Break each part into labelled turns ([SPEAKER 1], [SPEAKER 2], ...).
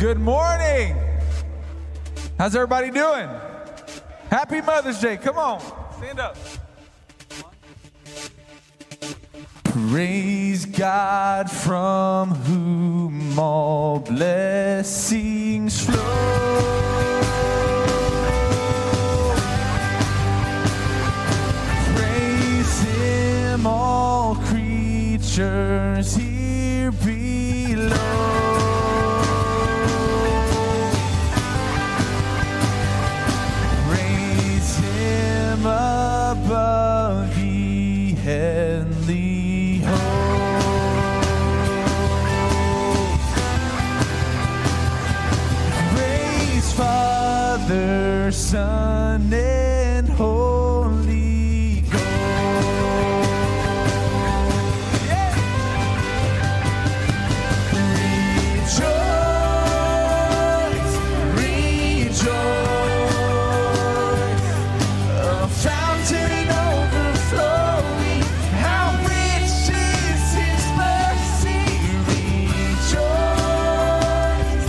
[SPEAKER 1] Good morning. How's everybody doing? Happy Mother's Day. Come on, stand up. Praise God from whom all blessings flow. Praise Him, all creatures here below. Praise Him above the heavenly host. Praise Father, Son, and Holy Ghost. Yeah. Rejoice, rejoice, a fountain overflowing. How rich is His mercy. Rejoice,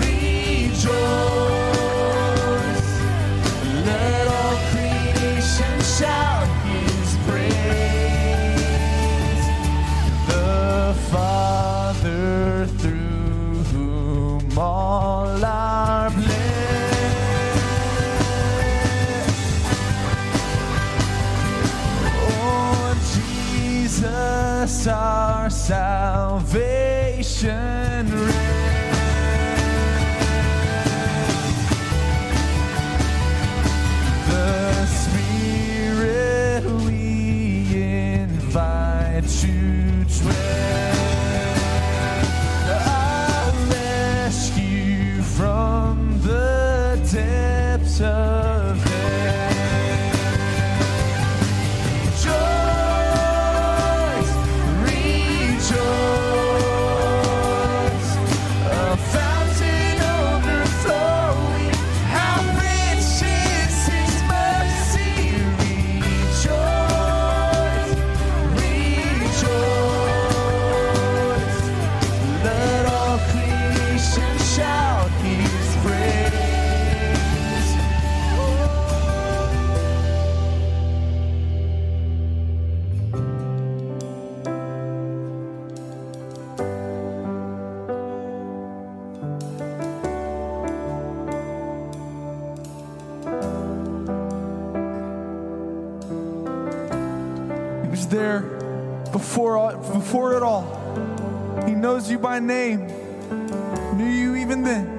[SPEAKER 1] rejoice. Let all creation shout His praise. The Father through whom all are blessed. Oh, Jesus, our salvation rests. The Spirit we invite to dwell. I'll rescue from the depths of hell. Rejoice, rejoice, a fountain overflowing. How rich is His mercy. Rejoice, rejoice. Let all creation shout His praise. He was there before it all. He knows you by name, knew you even then.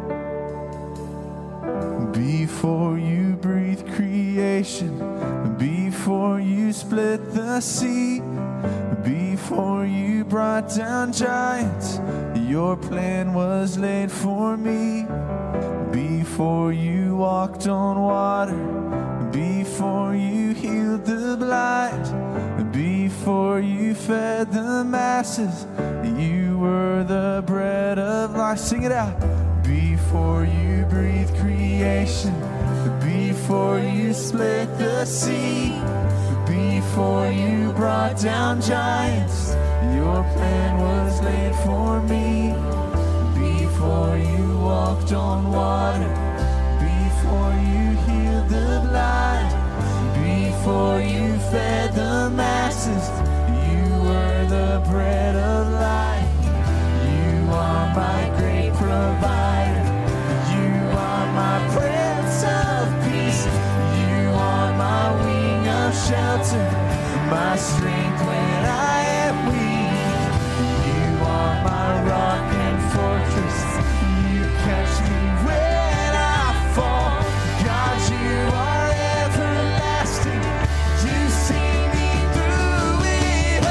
[SPEAKER 1] Before you breathed creation, before you split the sea, before you brought down giants, your plan was laid for me. Before you walked on water, before you healed the blind, before you fed the masses, you were the bread of life. Sing it out. Before you breathed creation, before you split the sea, before you brought down giants, your plan was laid for me. Before you walked on water, before you healed the blind, before you fed the masses, you were the bread of life. You are my great provider. You are my Prince of Peace. You are my wing of shelter, my strength when I am weak. You are my rock and fortress. You catch me when I fall. God, you are everlasting. You see me through it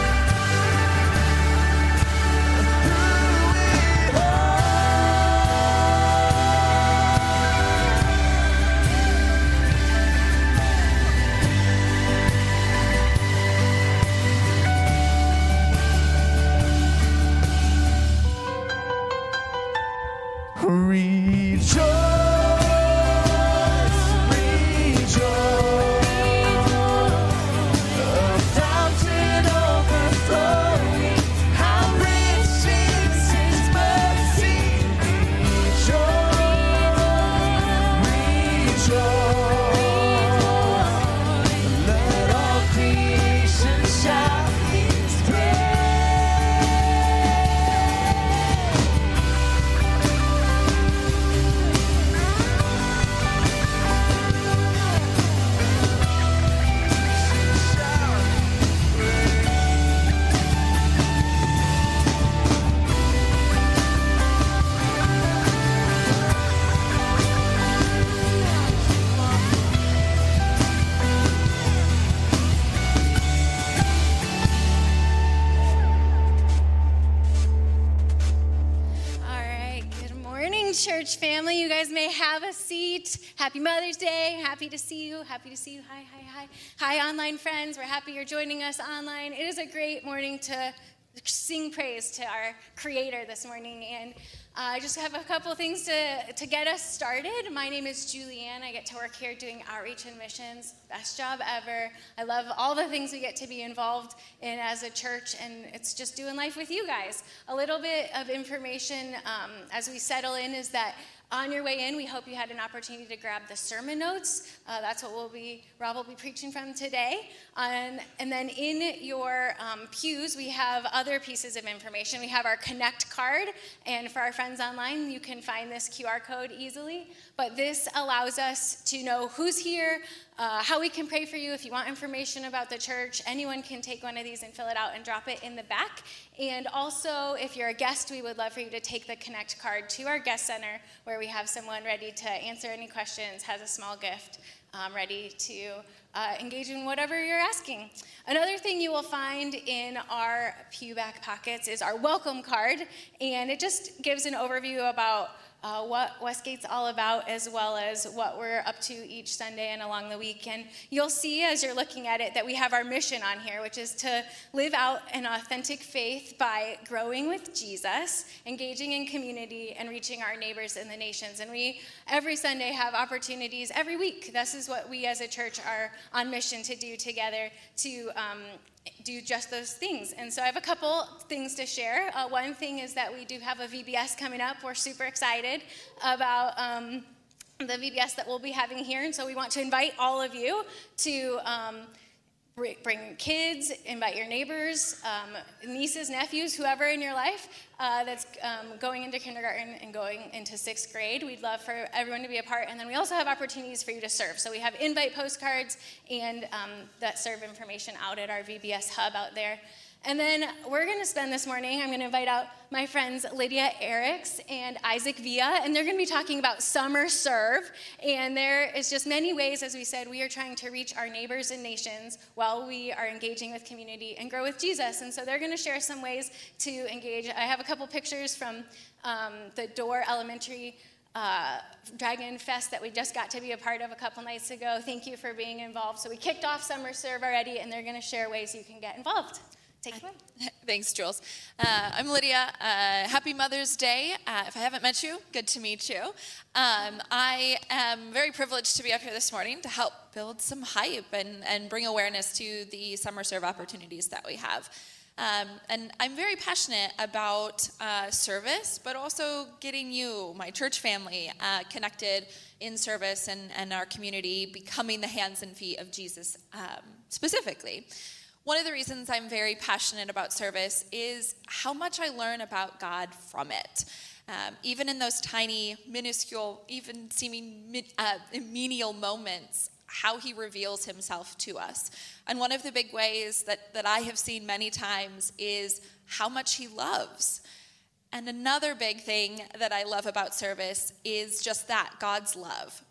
[SPEAKER 1] all.
[SPEAKER 2] morning, church family. You guys may have a seat. Happy Mother's Day. Happy to see you. Happy to see you. Hi, hi, hi. Hi, online friends. We're happy you're joining us online. It is a great morning to sing praise to our Creator this morning. And I just have a couple things to get us started. My name is Julianne. I get to work here doing outreach and missions. Best job ever. I love all the things we get to be involved in as a church, and it's just doing life with you guys. A little bit of information as we settle in is that on your way in, we hope you had an opportunity to grab the sermon notes. That's what Rob will be preaching from today. And then in your pews, we have other pieces of information. We have our Connect card, and for our friends online, you can find this QR code easily. But this allows us to know who's here, how we can pray for you. If you want information about the church, anyone can take one of these and fill it out and drop it in the back. And also, if you're a guest, we would love for you to take the Connect card to our guest center, where we have someone ready to answer any questions, has a small gift, ready to engage in whatever you're asking. Another thing you will find in our pew back pockets is our welcome card, and it just gives an overview about what Westgate's all about, as well as what we're up to each Sunday and along the week. And you'll see as you're looking at it that we have our mission on here, which is to live out an authentic faith by growing with Jesus, engaging in community, and reaching our neighbors in the nations. And we, every Sunday, have opportunities every week. This is what we as a church are on mission to do together, to do just those things. And so I have a couple things to share. One thing is that we do have a VBS coming up. We're super excited about the VBS that we'll be having here. And so we want to invite all of you to bring kids, invite your neighbors, nieces, nephews, whoever in your life that's going into kindergarten and going into 6th grade. We'd love for everyone to be a part. And then we also have opportunities for you to serve. So we have invite postcards and that serve information out at our VBS hub out there. And then we're going to spend this morning, I'm going to invite out my friends Lydia Eriks and Isaac Villa, and they're going to be talking about Summer Serve. And there is just many ways, as we said, we are trying to reach our neighbors and nations while we are engaging with community and grow with Jesus. And so they're going to share some ways to engage. I have a couple pictures from the Door Elementary Dragon Fest that we just got to be a part of a couple nights ago. Thank you for being involved. So we kicked off Summer Serve already, and they're going to share ways you can get involved. Take it away.
[SPEAKER 3] Thanks, Jules. I'm Lydia. Happy Mother's Day. If I haven't met you, good to meet you. I am very privileged to be up here this morning to help build some hype and bring awareness to the Summer Serve opportunities that we have. And I'm very passionate about service, but also getting you, my church family, connected in service and our community, becoming the hands and feet of Jesus specifically. One of the reasons I'm very passionate about service is how much I learn about God from it. Even in those tiny, minuscule, even seeming menial moments, how he reveals himself to us. And one of the big ways that I have seen many times is how much he loves. And another big thing that I love about service is just that, God's love.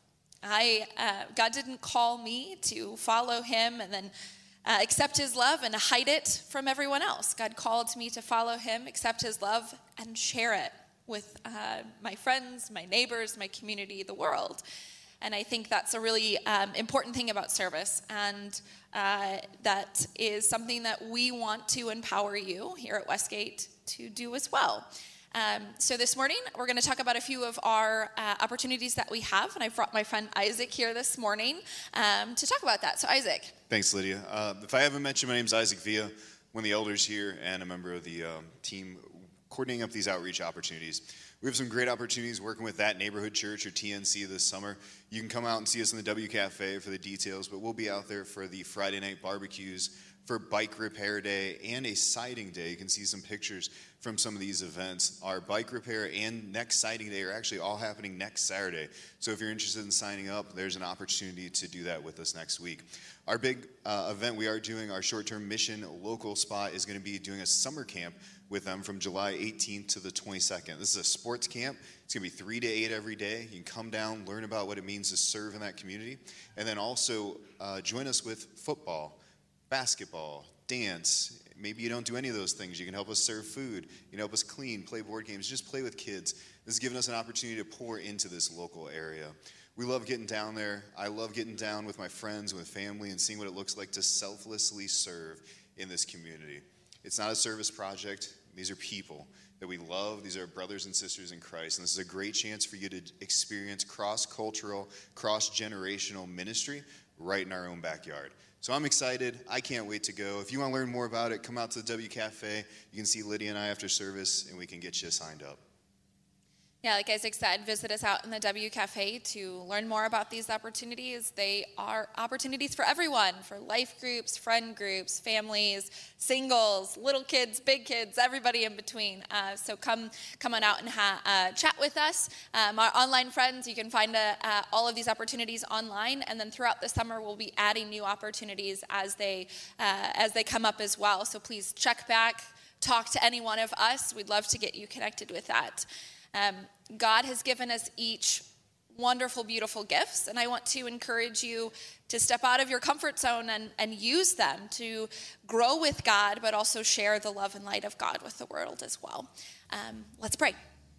[SPEAKER 3] God didn't call me to follow him and then accept his love and hide it from everyone else. God called me to follow him, accept his love, and share it with my friends, my neighbors, my community, the world. And I think that's a really important thing about service. And that is something that we want to empower you here at Westgate to do as well. So this morning, we're going to talk about a few of our opportunities that we have. And I brought my friend Isaac here this morning to talk about that. So Isaac.
[SPEAKER 4] Thanks, Lydia. If I haven't met you, my name's Isaac Villa, one of the elders here and a member of the team coordinating up these outreach opportunities. We have some great opportunities working with That Neighborhood Church, or TNC, this summer. You can come out and see us in the W Cafe for the details, but we'll be out there for the Friday night barbecues, for Bike Repair Day, and a siding day. You can see some pictures from some of these events. Our bike repair and next siding day are actually all happening next Saturday. So if you're interested in signing up, there's an opportunity to do that with us next week. Our big event we are doing, our short-term mission local spot, is going to be doing a summer camp with them from July 18th to the 22nd. This is a sports camp. It's going to be 3 to 8 every day. You can come down, learn about what it means to serve in that community, and then also join us with football, basketball, dance, Maybe you don't do any of those things. You can help us serve food. You can help us clean, play board games, just play with kids. This has given us an opportunity to pour into this local area. We love getting down there. I love getting down with my friends, with family, and seeing what it looks like to selflessly serve in this community. It's not a service project. These are people that we love. These are brothers and sisters in Christ. And this is a great chance for you to experience cross-cultural, cross-generational ministry right in our own backyard. So I'm excited. I can't wait to go. If you want to learn more about it, come out to the W Cafe. You can see Lydia and I after service, and we can get you signed up.
[SPEAKER 3] Yeah, like Isaac said, visit us out in the W Cafe to learn more about these opportunities. They are opportunities for everyone, for life groups, friend groups, families, singles, little kids, big kids, everybody in between. So come on out and chat with us. Our online friends, you can find all of these opportunities online, and then throughout the summer we'll be adding new opportunities as they come up as well. So please check back, talk to any one of us. We'd love to get you connected with that. God has given us each wonderful, beautiful gifts, and I want to encourage you to step out of your comfort zone and use them to grow with God, but also share the love and light of God with the world as well. Let's pray.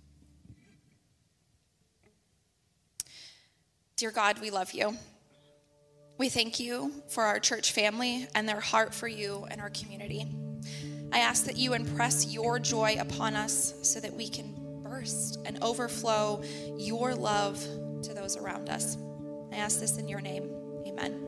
[SPEAKER 3] Dear God, we love you. We thank you for our church family and their heart for you and our community. I ask that you impress your joy upon us so that we can burst and overflow your love to those around us. I ask this in your name. Amen.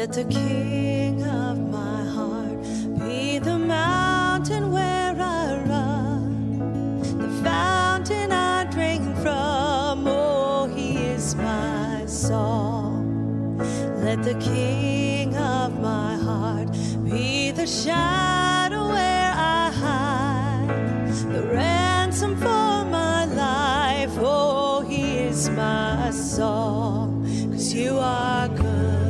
[SPEAKER 5] Let the King of my heart be the mountain where I run, the fountain I drink from. Oh, he is my song. Let the King of my heart be the shadow where I hide, the ransom for my life. Oh, he is my song. 'Cause you are good.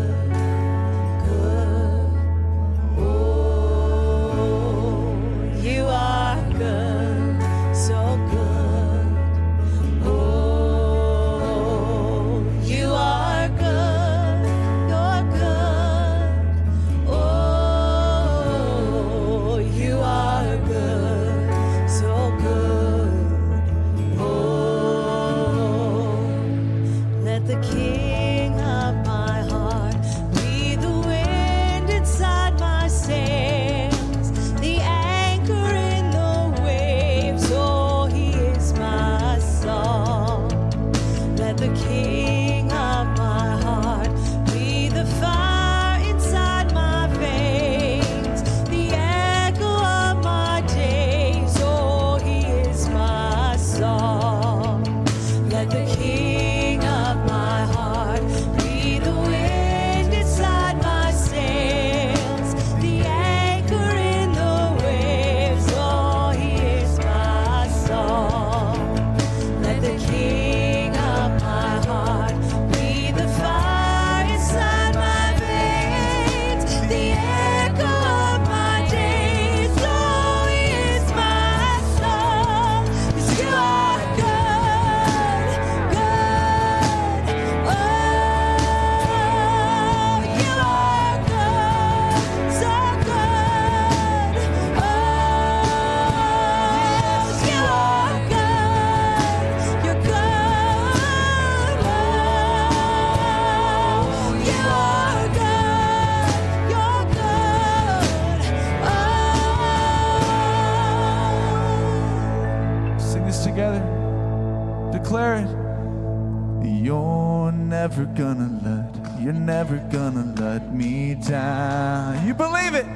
[SPEAKER 1] You're never gonna let me down. You believe it?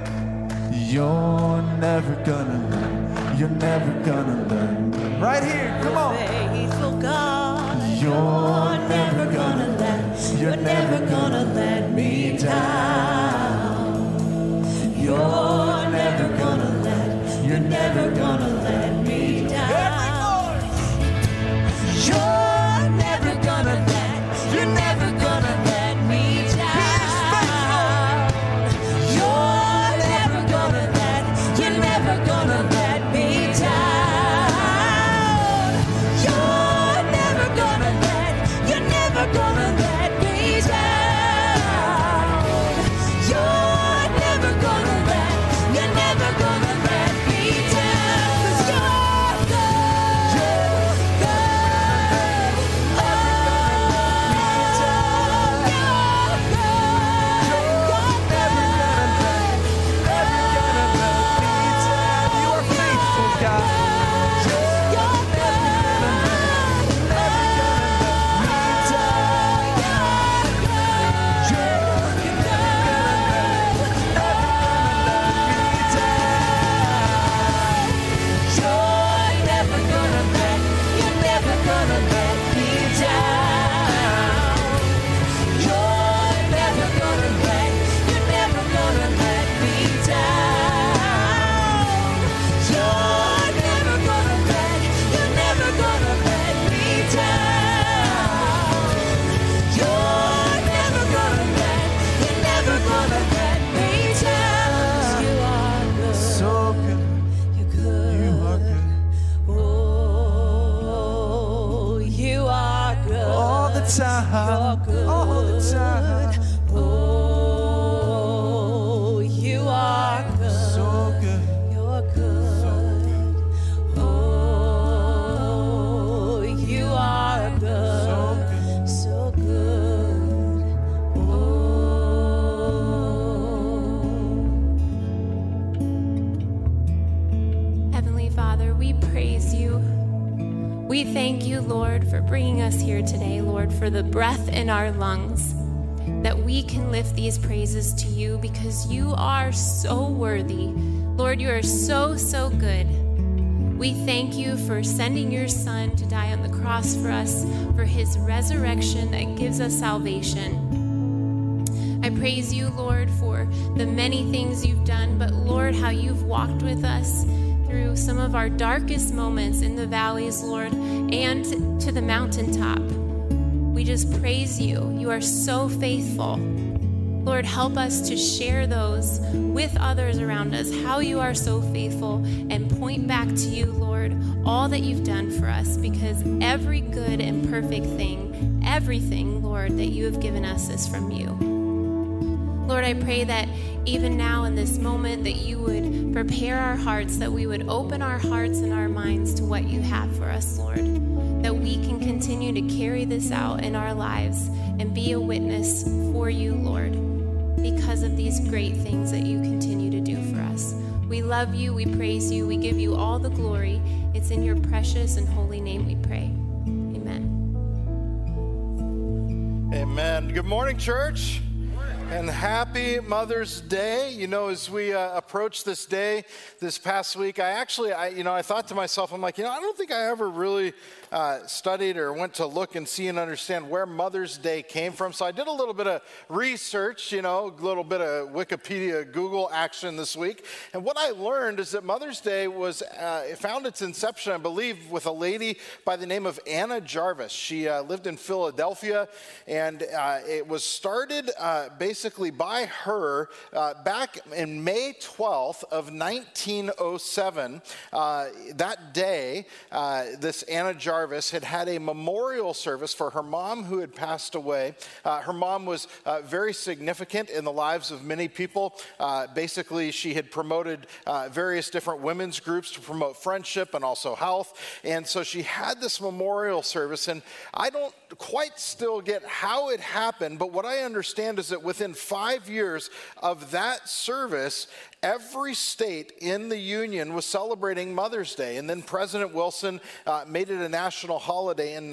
[SPEAKER 1] You're never gonna let me. Right here, come on.
[SPEAKER 5] Faithful God,
[SPEAKER 1] you're never gonna let me down. You're never gonna let me down. Every voice. You're never gonna let me down. He's faithful. You're never gonna let me down. You're never gonna let me down. You're never gonna let me down. 'Cause you're good. All the time. Oh, you are good. So good. You're good. Oh, you are good. So good.
[SPEAKER 6] Heavenly Father, we praise you. We thank you, Lord, for bringing us here today, Lord, for the breath in our lungs. that we can lift these praises to you because you are so worthy. Lord, you are so, so good. We thank you for sending your Son to die on the cross for us, for his resurrection that gives us salvation. I praise you, Lord, for the many things you've done, but Lord, how you've walked with us through some of our darkest moments in the valleys, Lord, and to the mountaintop. We just praise you. You are so faithful. Lord, help us to share those with others around us, how you are so faithful, and point back to you, Lord, all that you've done for us, because every good and perfect thing, everything, Lord, that you have given us is from you. Lord, I pray that even now in this moment that you would prepare our hearts, that we would open our hearts and our minds to what you have for us, Lord, that we can continue to carry this out in our lives and be a witness for you, Lord, because of these great things that you continue to do for us. We love you, we praise you, we give you all the glory. It's in your precious and holy name we pray. Amen.
[SPEAKER 7] Amen. Good morning, church. And happy Mother's Day. You know, as we approach this day this past week, I thought to myself, I'm like, I don't think I ever really studied or went to look and see and understand where Mother's Day came from. So I did a little bit of research, a little bit of Wikipedia, Google action this week. And what I learned is that Mother's Day it found its inception, I believe, with a lady by the name of Anna Jarvis. She lived in Philadelphia, and it was started basically by her back in May 12th of 1907. That day, this Anna Jarvis had a memorial service for her mom who had passed away. Her mom was very significant in the lives of many people. Basically, she had promoted various different women's groups to promote friendship and also health. And so she had this memorial service, and I don't quite still get how it happened, but what I understand is that within 5 years of that service, every state in the Union was celebrating Mother's Day. And then President Wilson made it a national holiday in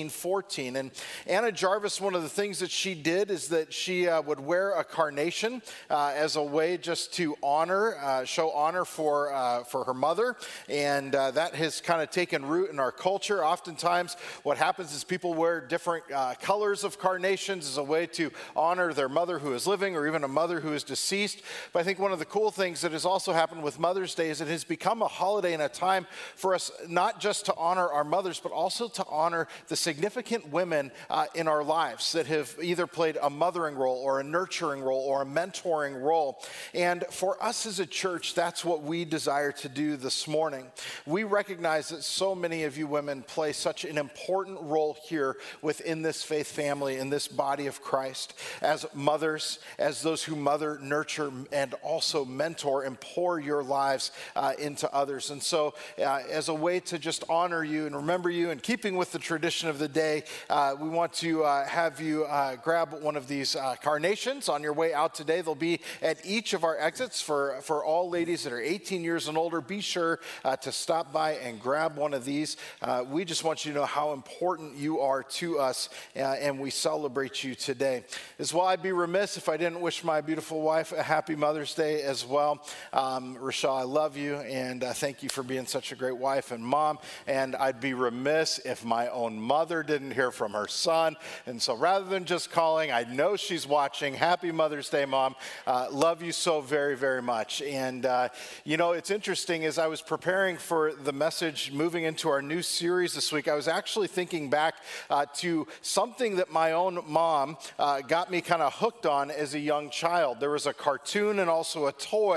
[SPEAKER 7] 1914. And Anna Jarvis, one of the things that she did is that she would wear a carnation as a way just to show honor for her mother. And that has kind of taken root in our culture. Oftentimes what happens is people wear different colors of carnations as a way to honor their mother who is living or even a mother who is deceased. But I think one of the cool things that has also happened with Mother's Day is it has become a holiday and a time for us not just to honor our mothers, but also to honor the significant women in our lives that have either played a mothering role or a nurturing role or a mentoring role. And for us as a church, that's what we desire to do this morning. We recognize that so many of you women play such an important role here within this faith family, in this body of Christ, as mothers, as those who mother, nurture, and also mentor and pour your lives into others. And so as a way to just honor you and remember you, in keeping with the tradition of the day, we want to have you grab one of these carnations on your way out today. They'll be at each of our exits for all ladies that are 18 years and older. Be sure to stop by and grab one of these. We just want you to know how important you are to us, and we celebrate you today. As well, I'd be remiss if I didn't wish my beautiful wife a happy Mother's Day as well. Rochelle, I love you, and thank you for being such a great wife and mom. And I'd be remiss if my own mother didn't hear from her son. And so rather than just calling, I know she's watching. Happy Mother's Day, Mom. Love you so very, very much. And, it's interesting, as I was preparing for the message moving into our new series this week, I was actually thinking back to something that my own mom got me kind of hooked on as a young child. There was a cartoon and also a toy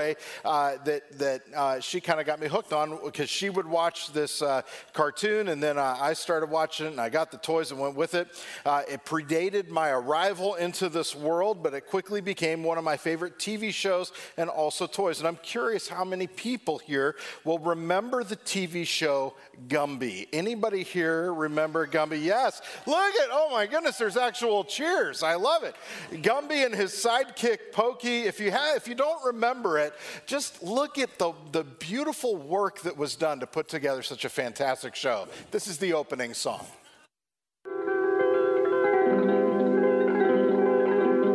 [SPEAKER 7] that she kind of got me hooked on, because she would watch this cartoon, and then I started watching it, and I got the toys and went with it. It predated my arrival into this world, but it quickly became one of my favorite TV shows and also toys. And I'm curious how many people here will remember the TV show Gumby. Anybody here remember Gumby? Yes. Oh my goodness, there's actual cheers. I love it. Gumby and his sidekick Pokey. If you don't remember it, just look at the beautiful work that was done to put together such a fantastic show. This is the opening song.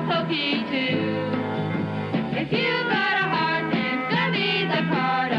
[SPEAKER 8] that's okay too. If you've got a heart, then Gumby's a part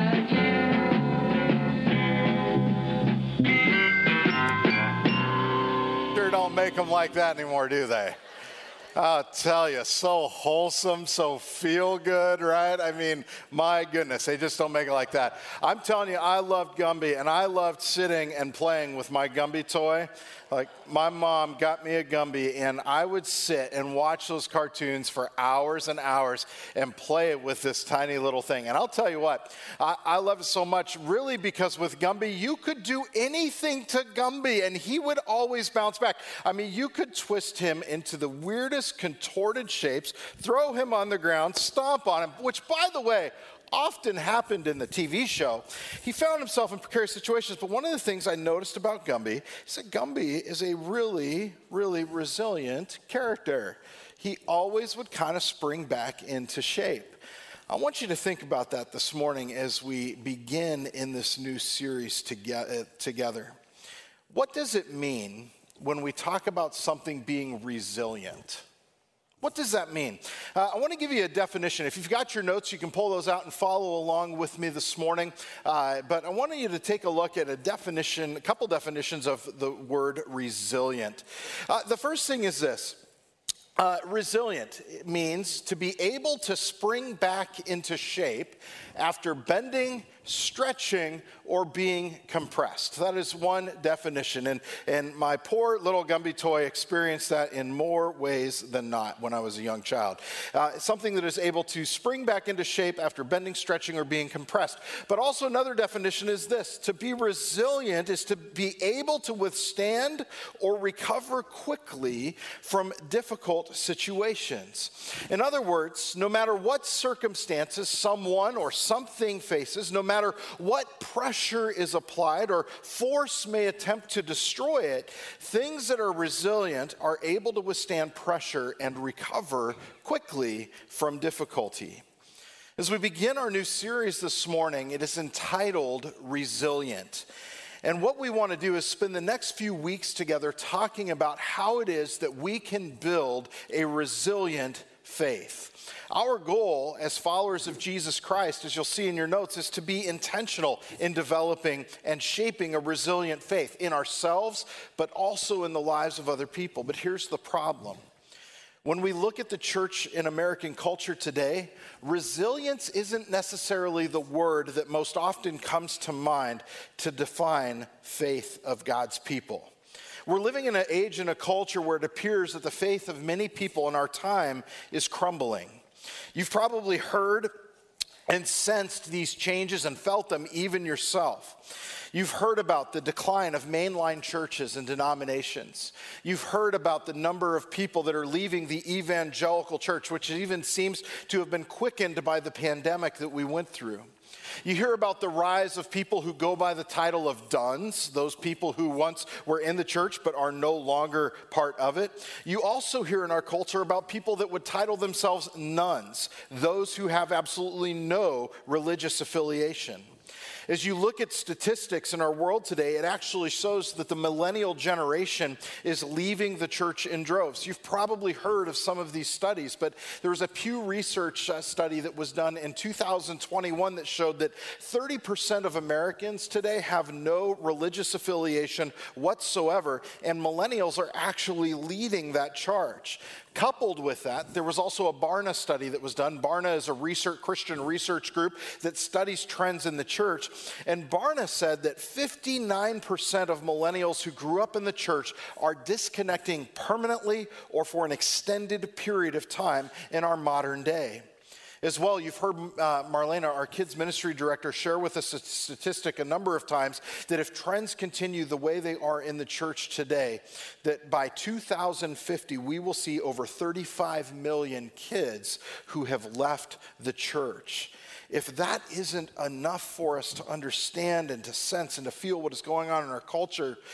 [SPEAKER 8] of you.
[SPEAKER 7] Sure don't make them like that anymore, do they? I'll tell you, so wholesome, so feel good, right? I mean, my goodness, they just don't make it like that. I'm telling you, I loved Gumby, and I loved sitting and playing with my Gumby toy. Like, my mom got me a Gumby, and I would sit and watch those cartoons for hours and hours and play it with this tiny little thing. And I'll tell you what, I love it so much, really, because with Gumby, you could do anything to Gumby, and he would always bounce back. I mean, you could twist him into the weirdest contorted shapes, throw him on the ground, stomp on him, which, by the way, often happened in the TV show. He found himself in precarious situations, but one of the things I noticed about Gumby is that Gumby is a really, really resilient character. He always would kind of spring back into shape. I want you to think about that this morning as we begin in this new series together. What does it mean when we talk about something being resilient? What does that mean? I want to give you a definition. If you've got your notes, you can pull those out and follow along with me this morning. But I want you to take a look at a couple definitions of the word resilient. The first thing is this. Resilient means to be able to spring back into shape after bending, stretching, or being compressed. That is one definition. And my poor little Gumby toy experienced that in more ways than not when I was a young child. Something that is able to spring back into shape after bending, stretching, or being compressed. But also another definition is this. To be resilient is to be able to withstand or recover quickly from difficult situations. In other words, no matter what circumstances someone or something faces, no matter what pressure is applied or force may attempt to destroy it, things that are resilient are able to withstand pressure and recover quickly from difficulty. As we begin our new series this morning, it is entitled Resilient. And what we want to do is spend the next few weeks together talking about how it is that we can build a resilient faith. Our goal as followers of Jesus Christ, as you'll see in your notes, is to be intentional in developing and shaping a resilient faith in ourselves, but also in the lives of other people. But here's the problem. When we look at the church in American culture today, resilience isn't necessarily the word that most often comes to mind to define faith of God's people. We're living in an age and a culture where it appears that the faith of many people in our time is crumbling. You've probably heard and sensed these changes and felt them even yourself. You've heard about the decline of mainline churches and denominations. You've heard about the number of people that are leaving the evangelical church, which even seems to have been quickened by the pandemic that we went through. You hear about the rise of people who go by the title of duns, those people who once were in the church but are no longer part of it. You also hear in our culture about people that would title themselves nuns, those who have absolutely no religious affiliation. As you look at statistics in our world today, it actually shows that the millennial generation is leaving the church in droves. You've probably heard of some of these studies, but there was a Pew Research study that was done in 2021 that showed that 30% of Americans today have no religious affiliation whatsoever, and millennials are actually leading that charge. Coupled with that, there was also a Barna study that was done. Barna is a Christian research group that studies trends in the church. And Barna said that 59% of millennials who grew up in the church are disconnecting permanently or for an extended period of time in our modern day. As well, you've heard Marlena, our kids ministry director, share with us a statistic a number of times that if trends continue the way they are in the church today, that by 2050, we will see over 35 million kids who have left the church. If that isn't enough for us to understand and to sense and to feel what is going on in our culture,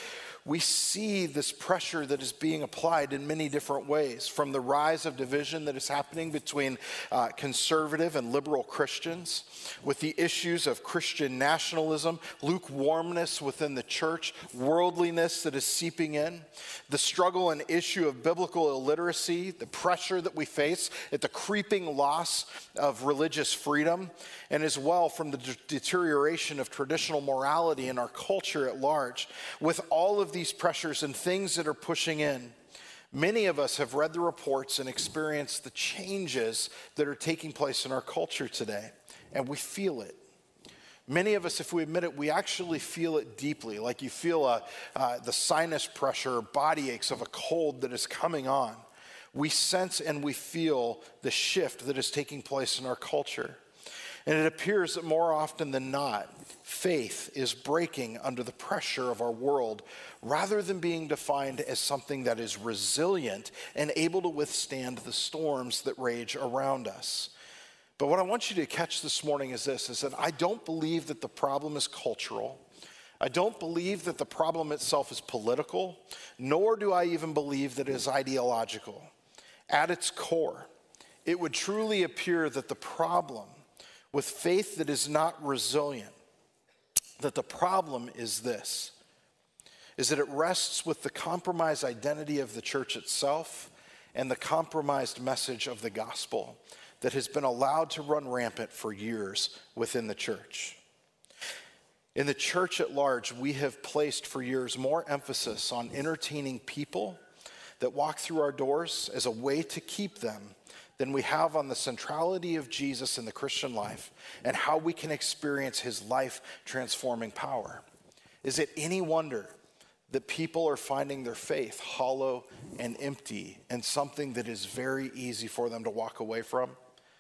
[SPEAKER 7] we see this pressure that is being applied in many different ways, from the rise of division that is happening between conservative and liberal Christians, with the issues of Christian nationalism, lukewarmness within the church, worldliness that is seeping in, the struggle and issue of biblical illiteracy, the pressure that we face at the creeping loss of religious freedom, and as well from the deterioration of traditional morality in our culture at large. With all of these pressures and things that are pushing in, many of us have read the reports and experienced the changes that are taking place in our culture today, and we feel it. Many of us, if we admit it, we actually feel it deeply, like you feel the sinus pressure or body aches of a cold that is coming on. We sense and we feel the shift that is taking place in our culture. And it appears that more often than not, faith is breaking under the pressure of our world rather than being defined as something that is resilient and able to withstand the storms that rage around us. But what I want you to catch this morning is this, is that I don't believe that the problem is cultural. I don't believe that the problem itself is political, nor do I even believe that it is ideological. At its core, it would truly appear that the problem with faith that is not resilient, that the problem is this, is that it rests with the compromised identity of the church itself and the compromised message of the gospel that has been allowed to run rampant for years within the church. In the church at large, we have placed for years more emphasis on entertaining people that walk through our doors as a way to keep them than we have on the centrality of Jesus in the Christian life and how we can experience his life-transforming power. Is it any wonder that people are finding their faith hollow and empty and something that is very easy for them to walk away from?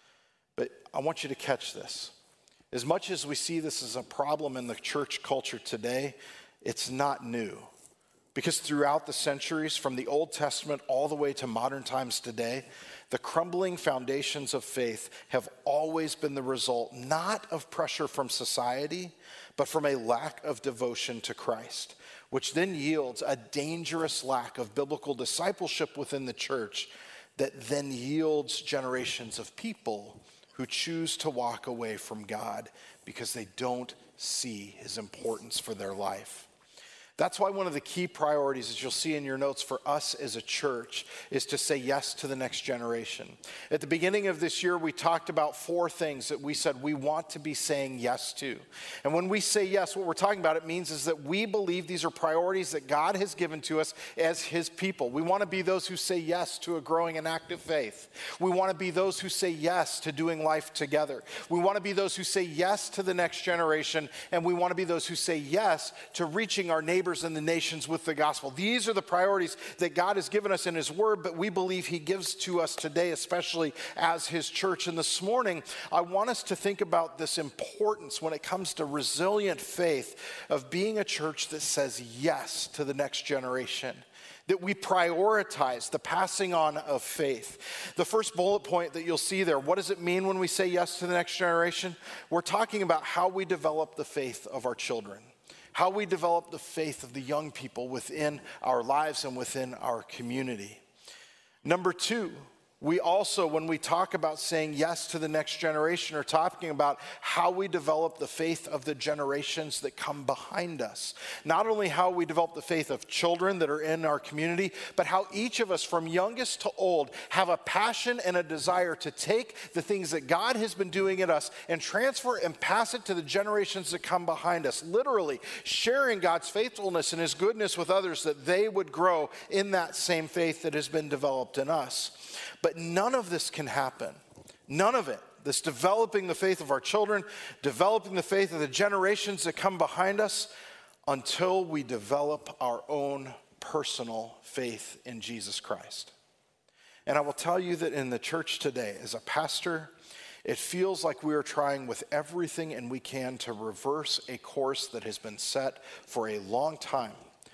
[SPEAKER 7] But I want you to catch this. As much as we see this as a problem in the church culture today, it's not new. Because throughout the centuries, from the Old Testament all the way to modern times today, the crumbling foundations of faith have always been the result not of pressure from society, but from a lack of devotion to Christ, which then yields a dangerous lack of biblical discipleship within the church that then yields generations of people who choose to walk away from God because they don't see his importance for their life. That's why one of the key priorities, as you'll see in your notes for us as a church, is to say yes to the next generation. At the beginning of this year, we talked about 4 things that we said we want to be saying yes to. And when we say yes, what we're talking about, it means is that we believe these are priorities that God has given to us as his people. We want to be those who say yes to a growing and active faith. We want to be those who say yes to doing life together. We want to be those who say yes to the next generation, and we want to be those who say yes to reaching our neighbors and the nations with the gospel. These are the priorities that God has given us in his word, but we believe he gives to us today, especially as his church. And this morning, I want us to think about this importance when it comes to resilient faith of being a church that says yes to the next generation, that we prioritize the passing on of faith. The first bullet point that you'll see there, what does it mean when we say yes to the next generation? We're talking about how we develop the faith of our children, how we develop the faith of the young people within our lives and within our community. Number 2, we also, when we talk about saying yes to the next generation, are talking about how we develop the faith of the generations that come behind us. Not only how we develop the faith of children that are in our community, but how each of us from youngest to old have a passion and a desire to take the things that God has been doing in us and transfer and pass it to the generations that come behind us. Literally sharing God's faithfulness and his goodness with others that they would grow in that same faith that has been developed in us. But none of this can happen. None of it. This developing the faith of our children, developing the faith of the generations that come behind us, until we develop our own personal faith in Jesus Christ. And I will tell you that in the church today, as a pastor, it feels like we are trying with everything and we can to reverse a course that has been set for a long time,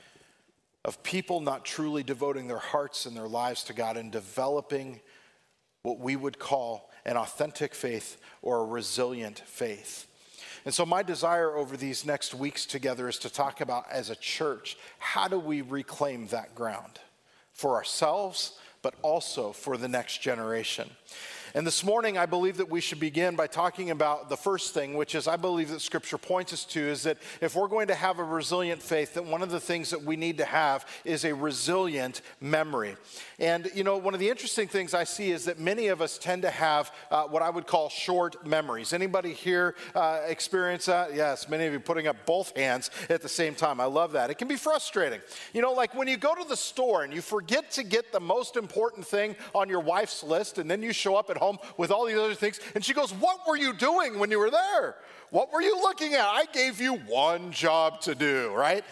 [SPEAKER 7] of people not truly devoting their hearts and their lives to God and developing what we would call an authentic faith or a resilient faith. And so my desire over these next weeks together is to talk about, as a church, how do we reclaim that ground for ourselves, but also for the next generation. And this morning, I believe that we should begin by talking about the first thing, which is I believe that Scripture points us to, is that if we're going to have a resilient faith, that one of the things that we need to have is a resilient memory. And, you know, one of the interesting things I see is that many of us tend to have what I would call short memories. Anybody here experience that? Yes, many of you putting up both hands at the same time. I love that. It can be frustrating. You know, like when you go to the store and you forget to get the most important thing on your wife's list, and then you show up at home with all these other things, and she goes, "What were you doing when you were there? What were you looking at? I gave you one job to do," right?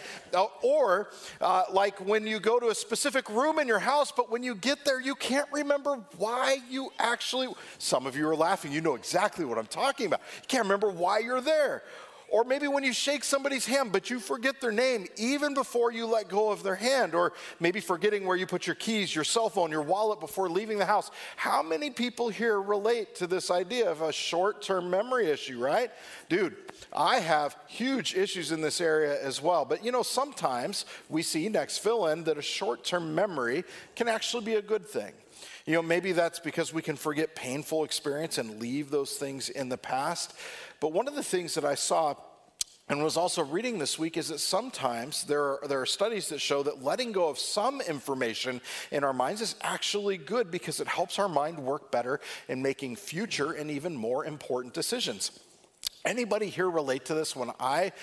[SPEAKER 7] Or like when you go to a specific room in your house, but when you get there, you can't remember why you actually, some of you are laughing, you know exactly what I'm talking about. You can't remember why you're there. Or maybe when you shake somebody's hand, but you forget their name even before you let go of their hand. Or maybe forgetting where you put your keys, your cell phone, your wallet before leaving the house. How many people here relate to this idea of a short-term memory issue, right? Dude, I have huge issues in this area as well. But you know, sometimes we see, next fill in, that a short-term memory can actually be a good thing. You know, maybe that's because we can forget painful experience and leave those things in the past. But one of the things that I saw and was also reading this week is that sometimes there are studies that show that letting go of some information in our minds is actually good because it helps our mind work better in making future and even more important decisions. Anybody here relate to this? When I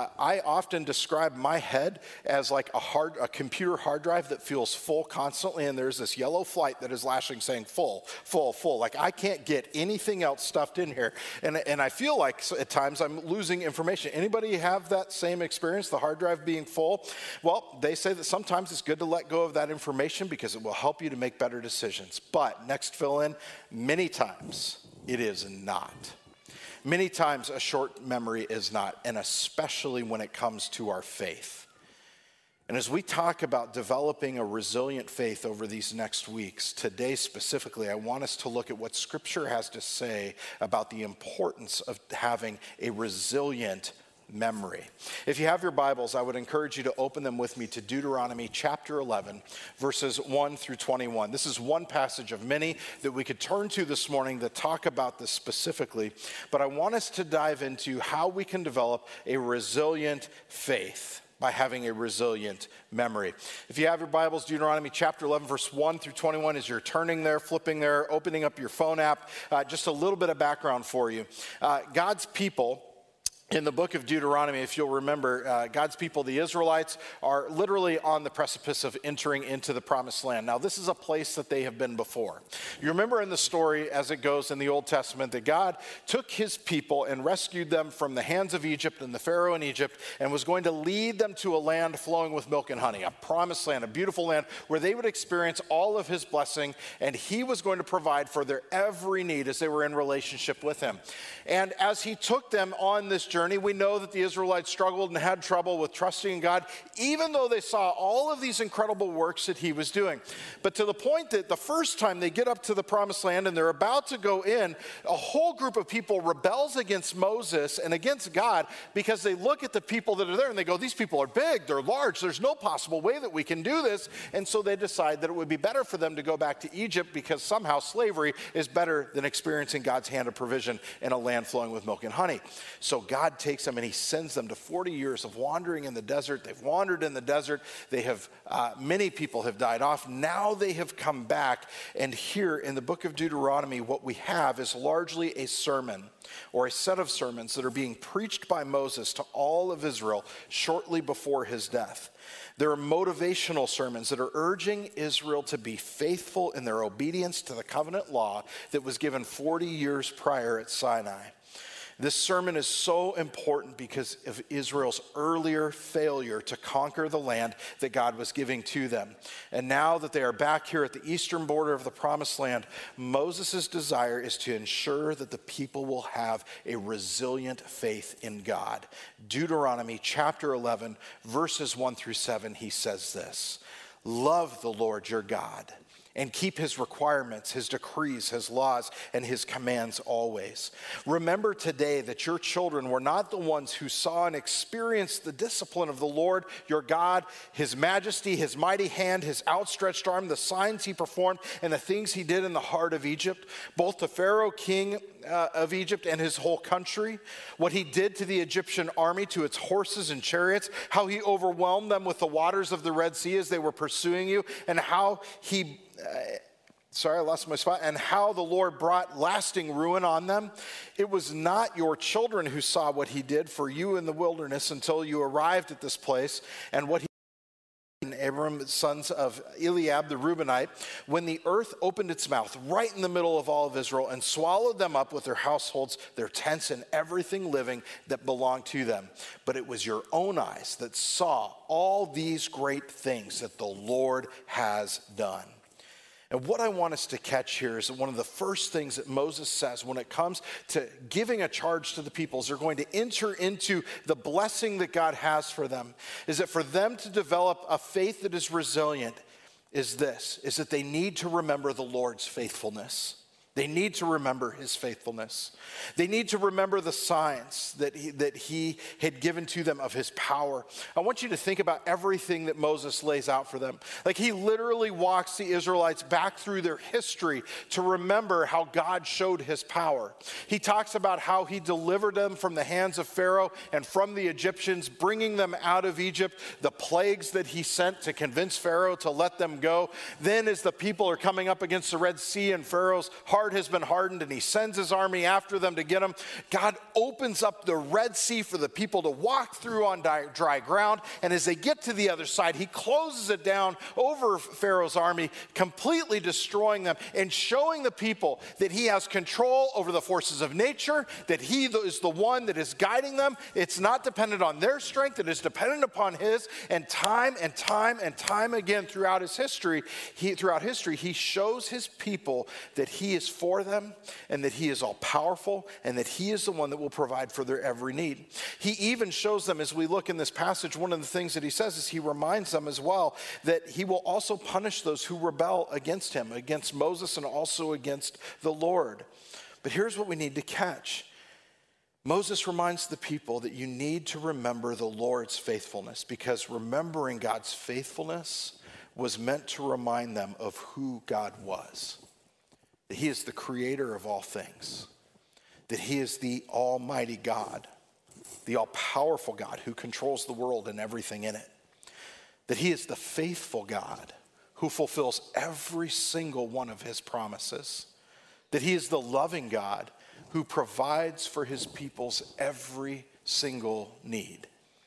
[SPEAKER 7] often describe my head as like a computer hard drive that feels full constantly, and there's this yellow flight that is flashing saying full, full, full. Like I can't get anything else stuffed in here, and I feel like at times I'm losing information. Anybody have that same experience, the hard drive being full? Well, they say that sometimes it's good to let go of that information because it will help you to make better decisions. But next fill in, many times it is not. Many times a short memory is not, and especially when it comes to our faith. And as we talk about developing a resilient faith over these next weeks, today specifically, I want us to look at what Scripture has to say about the importance of having a resilient memory. If you have your Bibles, I would encourage you to open them with me to Deuteronomy chapter 11, verses 1 through 21. This is one passage of many that we could turn to this morning that talk about this specifically, but I want us to dive into how we can develop a resilient faith by having a resilient memory. If you have your Bibles, Deuteronomy chapter 11, verse 1 through 21, as you're turning there, flipping there, opening up your phone app, just a little bit of background for you. God's people, in the book of Deuteronomy, if you'll remember, God's people, the Israelites, are literally on the precipice of entering into the promised land. Now, this is a place that they have been before. You remember in the story, as it goes in the Old Testament, that God took his people and rescued them from the hands of Egypt and the Pharaoh in Egypt and was going to lead them to a land flowing with milk and honey, a promised land, a beautiful land where they would experience all of his blessing, and he was going to provide for their every need as they were in relationship with him. And as he took them on this journey, we know that the Israelites struggled and had trouble with trusting in God, even though they saw all of these incredible works that he was doing. But to the point that the first time they get up to the promised land and they're about to go in, a whole group of people rebels against Moses and against God because they look at the people that are there and they go, these people are big, they're large, there's no possible way that we can do this. And so they decide that it would be better for them to go back to Egypt because somehow slavery is better than experiencing God's hand of provision in a land flowing with milk and honey. So God takes them and he sends them to 40 years of wandering in the desert. They've wandered in the desert. They have, many people have died off. Now they have come back. And here in the book of Deuteronomy, what we have is largely a sermon or a set of sermons that are being preached by Moses to all of Israel shortly before his death. There are motivational sermons that are urging Israel to be faithful in their obedience to the covenant law that was given 40 years prior at Sinai. This sermon is so important because of Israel's earlier failure to conquer the land that God was giving to them. And now that they are back here at the eastern border of the promised land, Moses' desire is to ensure that the people will have a resilient faith in God. Deuteronomy chapter 11, verses 1 through 7, he says this: "Love the Lord your God and keep his requirements, his decrees, his laws, and his commands always. Remember today that your children were not the ones who saw and experienced the discipline of the Lord your God, his majesty, his mighty hand, his outstretched arm, the signs he performed, and the things he did in the heart of Egypt, both to Pharaoh, king of Egypt, and his whole country, what he did to the Egyptian army, to its horses and chariots, how he overwhelmed them with the waters of the Red Sea as they were pursuing you, and how he, I lost my spot, and how the Lord brought lasting ruin on them. It was not your children who saw what he did for you in the wilderness until you arrived at this place, and what he Abram, sons of Eliab the Reubenite, when the earth opened its mouth right in the middle of all of Israel and swallowed them up with their households, their tents, and everything living that belonged to them. But it was your own eyes that saw all these great things that the Lord has done. And what I want us to catch here is that one of the first things that Moses says when it comes to giving a charge to the people as they're going to enter into the blessing that God has for them, is that for them to develop a faith that is resilient is that they need to remember the Lord's faithfulness. They need to remember his faithfulness. They need to remember the signs that he had given to them of his power. I want you to think about everything that Moses lays out for them. Like, he literally walks the Israelites back through their history to remember how God showed his power. He talks about how he delivered them from the hands of Pharaoh and from the Egyptians, bringing them out of Egypt, the plagues that he sent to convince Pharaoh to let them go. Then as the people are coming up against the Red Sea and Pharaoh's heart has been hardened and he sends his army after them to get them, God opens up the Red Sea for the people to walk through on dry ground. And as they get to the other side, he closes it down over Pharaoh's army, completely destroying them and showing the people that he has control over the forces of nature, that he is the one that is guiding them. It's not dependent on their strength, it is dependent upon his. And time and time and time again throughout history, he shows his people that he is for them and that he is all powerful and that he is the one that will provide for their every need. He even shows them, as we look in this passage, one of the things that he says is he reminds them as well that he will also punish those who rebel against him, against Moses and also against the Lord. But here's what we need to catch. Moses reminds the people that you need to remember the Lord's faithfulness, because remembering God's faithfulness was meant to remind them of who God was. That he is the creator of all things, that he is the almighty God, the all-powerful God who controls the world and everything in it, that he is the faithful God who fulfills every single one of his promises, that he is the loving God who provides for his people's every single need,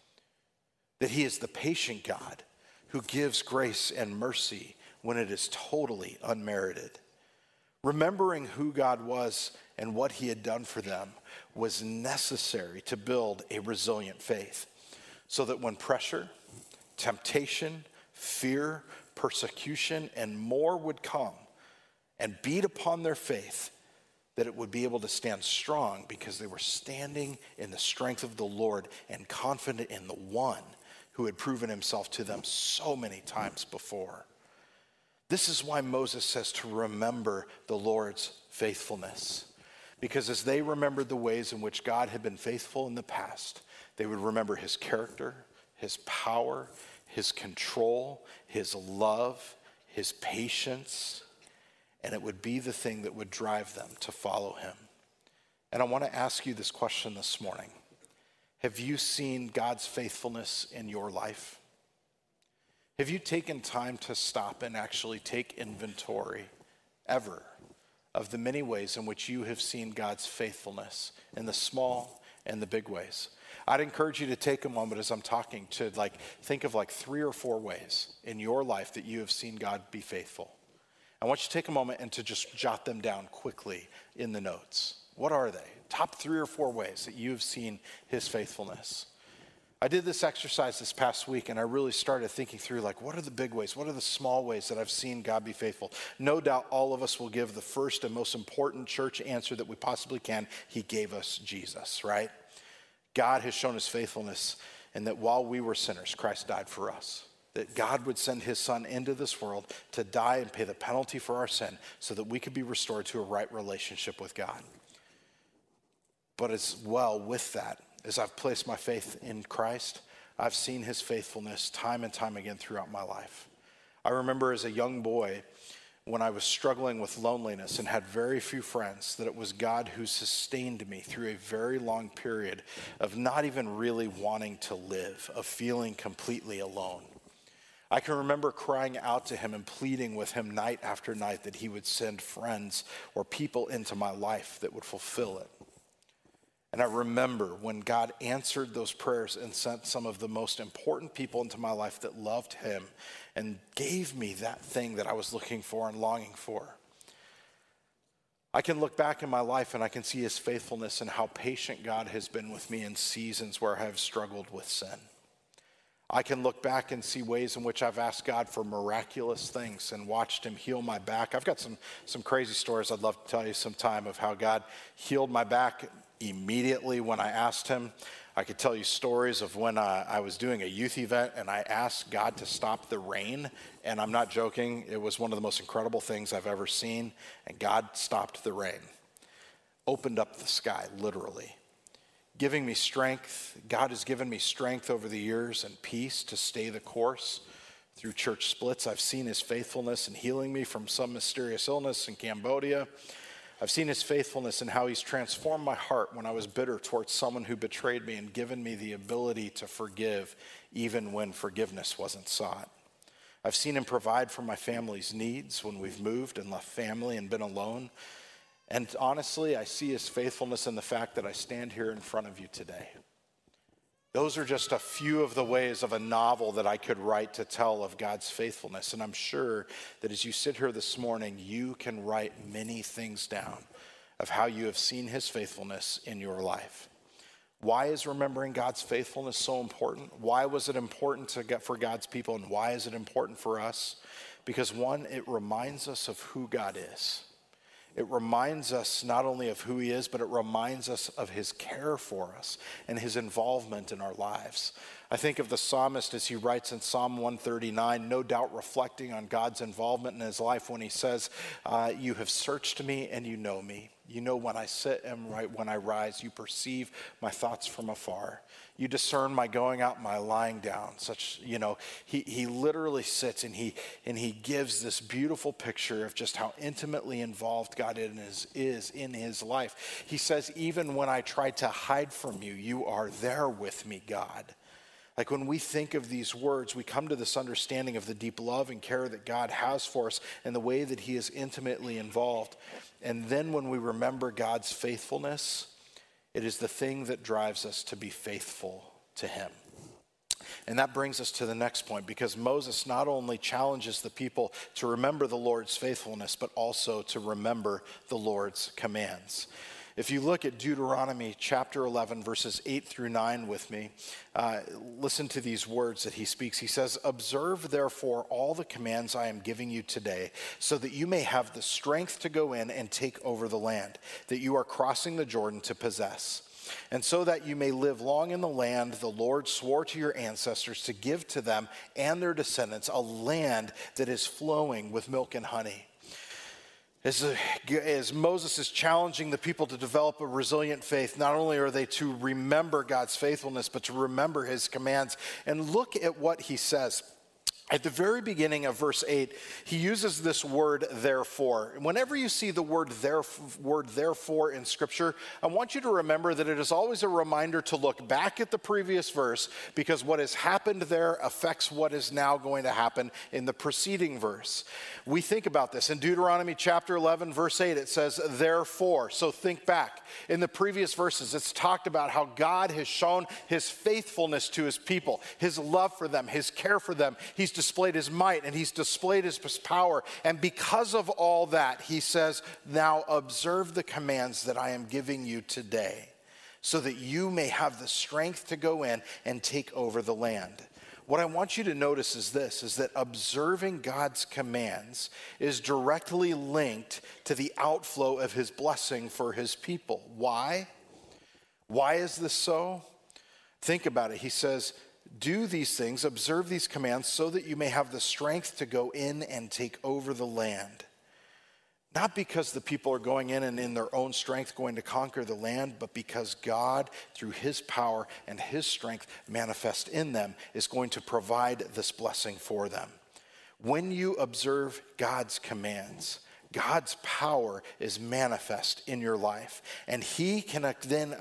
[SPEAKER 7] that he is the patient God who gives grace and mercy when it is totally unmerited. Remembering who God was and what he had done for them was necessary to build a resilient faith, so that when pressure, temptation, fear, persecution, and more would come and beat upon their faith, that it would be able to stand strong because they were standing in the strength of the Lord and confident in the one who had proven himself to them so many times before. This is why Moses says to remember the Lord's faithfulness. Because as they remembered the ways in which God had been faithful in the past, they would remember his character, his power, his control, his love, his patience, and it would be the thing that would drive them to follow him. And I want to ask you this question this morning. Have you seen God's faithfulness in your life? Have you taken time to stop and actually take inventory ever of the many ways in which you have seen God's faithfulness in the small and the big ways? I'd encourage you to take a moment as I'm talking to think of 3 or 4 ways in your life that you have seen God be faithful. I want you to take a moment and to just jot them down quickly in the notes. What are they? Top 3 or 4 ways that you have seen his faithfulness. I did this exercise this past week, and I really started thinking through, what are the big ways? What are the small ways that I've seen God be faithful? No doubt all of us will give the first and most important church answer that we possibly can. He gave us Jesus, right? God has shown his faithfulness, and that while we were sinners, Christ died for us. that God would send his son into this world to die and pay the penalty for our sin so that we could be restored to a right relationship with God. But as well with that, as I've placed my faith in Christ, I've seen his faithfulness time and time again throughout my life. I remember as a young boy, when I was struggling with loneliness and had very few friends, that it was God who sustained me through a very long period of not even really wanting to live, of feeling completely alone. I can remember crying out to him and pleading with him night after night that he would send friends or people into my life that would fulfill it. And I remember when God answered those prayers and sent some of the most important people into my life that loved him and gave me that thing that I was looking for and longing for. I can look back in my life and I can see his faithfulness and how patient God has been with me in seasons where I have struggled with sin. I can look back and see ways in which I've asked God for miraculous things and watched him heal my back. I've got some crazy stories I'd love to tell you sometime of how God healed my back immediately when I asked him. I could tell you stories of when I was doing a youth event and I asked God to stop the rain, and I'm not joking, it was one of the most incredible things I've ever seen, and God stopped the rain, opened up the sky, literally, giving me strength. God has given me strength over the years and peace to stay the course. Through church splits, I've seen his faithfulness in healing me from some mysterious illness in Cambodia. I've seen his faithfulness in how he's transformed my heart when I was bitter towards someone who betrayed me and given me the ability to forgive even when forgiveness wasn't sought. I've seen him provide for my family's needs when we've moved and left family and been alone. And honestly, I see his faithfulness in the fact that I stand here in front of you today. Those are just a few of the ways of a novel that I could write to tell of God's faithfulness. And I'm sure that as you sit here this morning, you can write many things down of how you have seen his faithfulness in your life. Why is remembering God's faithfulness so important? Why was it important for God's people, and why is it important for us? Because one, it reminds us of who God is. It reminds us not only of who he is, but it reminds us of his care for us and his involvement in our lives. I think of the psalmist as he writes in Psalm 139, no doubt reflecting on God's involvement in his life when he says, you have searched me and you know me. You know when I sit and when I rise. You perceive my thoughts from afar. You discern my going out and my lying down. He literally sits and he gives this beautiful picture of just how intimately involved God is in his life. He says, even when I try to hide from you, you are there with me, God. Like when we think of these words, we come to this understanding of the deep love and care that God has for us and the way that he is intimately involved. And then when we remember God's faithfulness, it is the thing that drives us to be faithful to him. And that brings us to the next point, because Moses not only challenges the people to remember the Lord's faithfulness, but also to remember the Lord's commands. If you look at Deuteronomy chapter 11, verses 8 through 9 with me, listen to these words that he speaks. He says, observe therefore all the commands I am giving you today, so that you may have the strength to go in and take over the land that you are crossing the Jordan to possess. And so that you may live long in the land the Lord swore to your ancestors to give to them and their descendants, a land that is flowing with milk and honey. As Moses is challenging the people to develop a resilient faith, not only are they to remember God's faithfulness, but to remember his commands. And look at what he says. At the very beginning of verse 8, he uses this word, therefore. Whenever you see the word therefore in Scripture, I want you to remember that it is always a reminder to look back at the previous verse, because what has happened there affects what is now going to happen in the preceding verse. We think about this. In Deuteronomy chapter 11, verse 8, it says, therefore. So think back. In the previous verses, it's talked about how God has shown his faithfulness to his people, his love for them, his care for them. He's displayed his might and he's displayed his power. And because of all that, he says, now observe the commands that I am giving you today, so that you may have the strength to go in and take over the land. What I want you to notice is this, is that observing God's commands is directly linked to the outflow of his blessing for his people. Why? Why is this so? Think about it. He says, Do these things, observe these commands, so that you may have the strength to go in and take over the land. Not because the people are going in and in their own strength going to conquer the land, but because God, through his power and his strength manifest in them, is going to provide this blessing for them. When you observe God's commands, God's power is manifest in your life, and he can then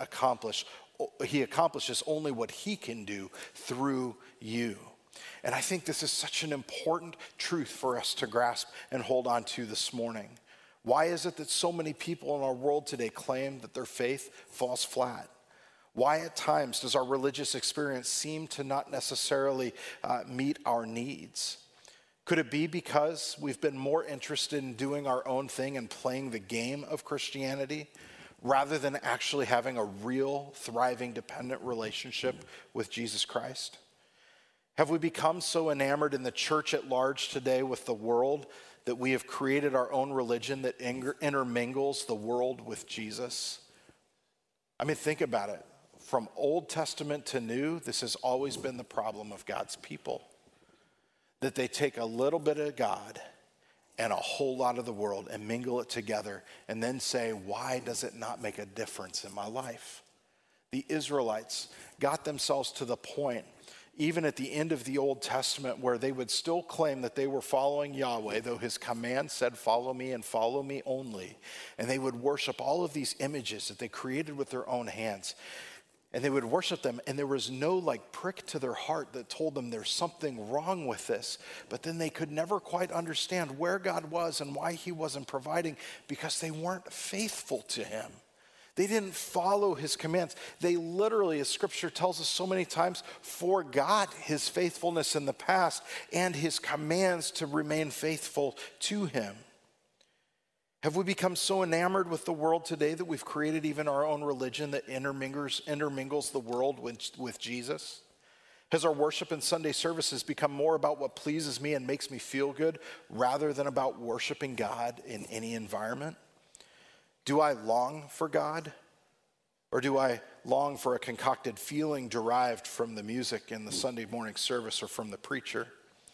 [SPEAKER 7] accomplishes only what he can do through you. And I think this is such an important truth for us to grasp and hold on to this morning. Why is it that so many people in our world today claim that their faith falls flat? Why at times does our religious experience seem to not necessarily meet our needs? Could it be because we've been more interested in doing our own thing and playing the game of Christianity rather than actually having a real, thriving, dependent relationship with Jesus Christ? Have we become so enamored in the church at large today with the world that we have created our own religion that intermingles the world with Jesus? I mean, think about it. From Old Testament to New, this has always been the problem of God's people. That they take a little bit of God and a whole lot of the world and mingle it together and then say, why does it not make a difference in my life? The Israelites got themselves to the point, even at the end of the Old Testament, where they would still claim that they were following Yahweh, though his command said, follow me and follow me only. And they would worship all of these images that they created with their own hands. And they would worship them, and there was no prick to their heart that told them there's something wrong with this. But then they could never quite understand where God was and why he wasn't providing, because they weren't faithful to him. They didn't follow his commands. They literally, as scripture tells us so many times, forgot his faithfulness in the past and his commands to remain faithful to him. Have we become so enamored with the world today that we've created even our own religion that intermingles the world with Jesus? Has our worship and Sunday services become more about what pleases me and makes me feel good rather than about worshiping God in any environment? Do I long for God? Or do I long for a concocted feeling derived from the music in the Sunday morning service or from the preacher?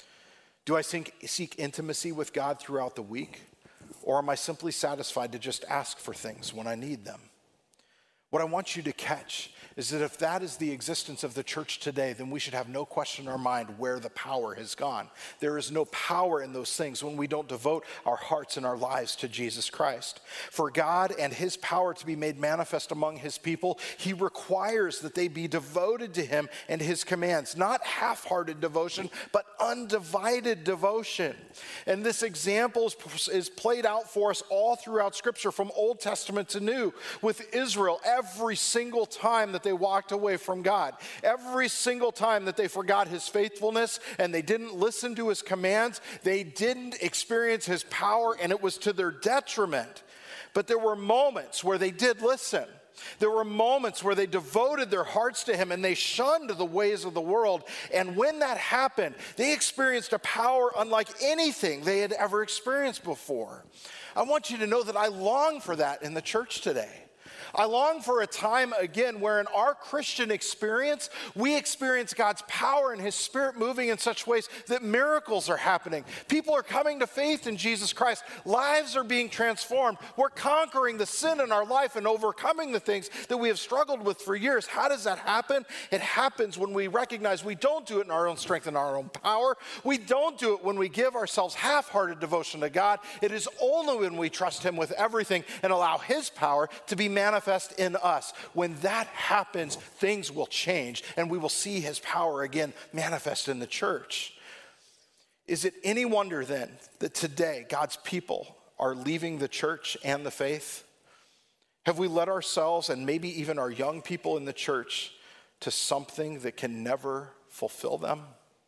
[SPEAKER 7] Do I seek intimacy with God throughout the week? Or am I simply satisfied to just ask for things when I need them? What I want you to catch is that if that is the existence of the church today, then we should have no question in our mind where the power has gone. There is no power in those things when we don't devote our hearts and our lives to Jesus Christ. For God and his power to be made manifest among his people, he requires that they be devoted to him and his commands. Not half-hearted devotion, but undivided devotion. And this example is played out for us all throughout Scripture, from Old Testament to New, with Israel. Every single time that they walked away from God, every single time that they forgot his faithfulness and they didn't listen to his commands, they didn't experience his power, and it was to their detriment. But there were moments where they did listen. There were moments where they devoted their hearts to him and they shunned the ways of the world. And when that happened, they experienced a power unlike anything they had ever experienced before. I want you to know that I long for that in the church today. I long for a time again where in our Christian experience, we experience God's power and his Spirit moving in such ways that miracles are happening. People are coming to faith in Jesus Christ. Lives are being transformed. We're conquering the sin in our life and overcoming the things that we have struggled with for years. How does that happen? It happens when we recognize we don't do it in our own strength and our own power. We don't do it when we give ourselves half-hearted devotion to God. It is only when we trust him with everything and allow his power to be manifest in us. When that happens, things will change and we will see his power again manifest in the church. Is it any wonder then that today God's people are leaving the church and the faith? Have we led ourselves and maybe even our young people in the church to something that can never fulfill them?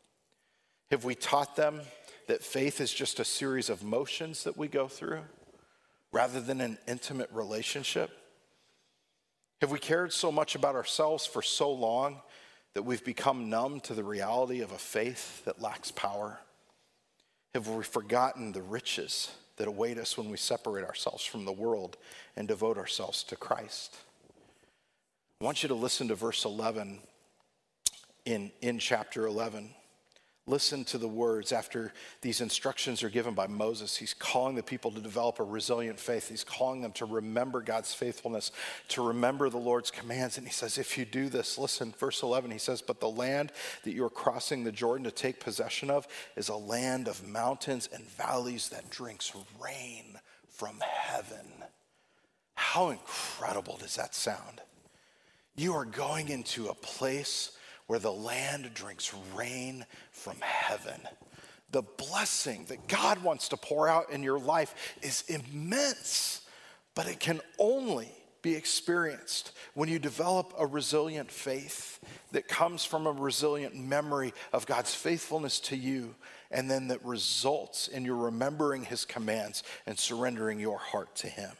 [SPEAKER 7] Have we taught them that faith is just a series of motions that we go through rather than an intimate relationship? Have we cared so much about ourselves for so long that we've become numb to the reality of a faith that lacks power? Have we forgotten the riches that await us when we separate ourselves from the world and devote ourselves to Christ? I want you to listen to verse 11 in chapter 11. Listen to the words after these instructions are given by Moses. He's calling the people to develop a resilient faith. He's calling them to remember God's faithfulness, to remember the Lord's commands. And he says, if you do this, listen, verse 11, he says, but the land that you are crossing the Jordan to take possession of is a land of mountains and valleys that drinks rain from heaven. How incredible does that sound? You are going into a place where the land drinks rain from heaven. The blessing that God wants to pour out in your life is immense, but it can only be experienced when you develop a resilient faith that comes from a resilient memory of God's faithfulness to you, and then that results in you remembering his commands and surrendering your heart to him.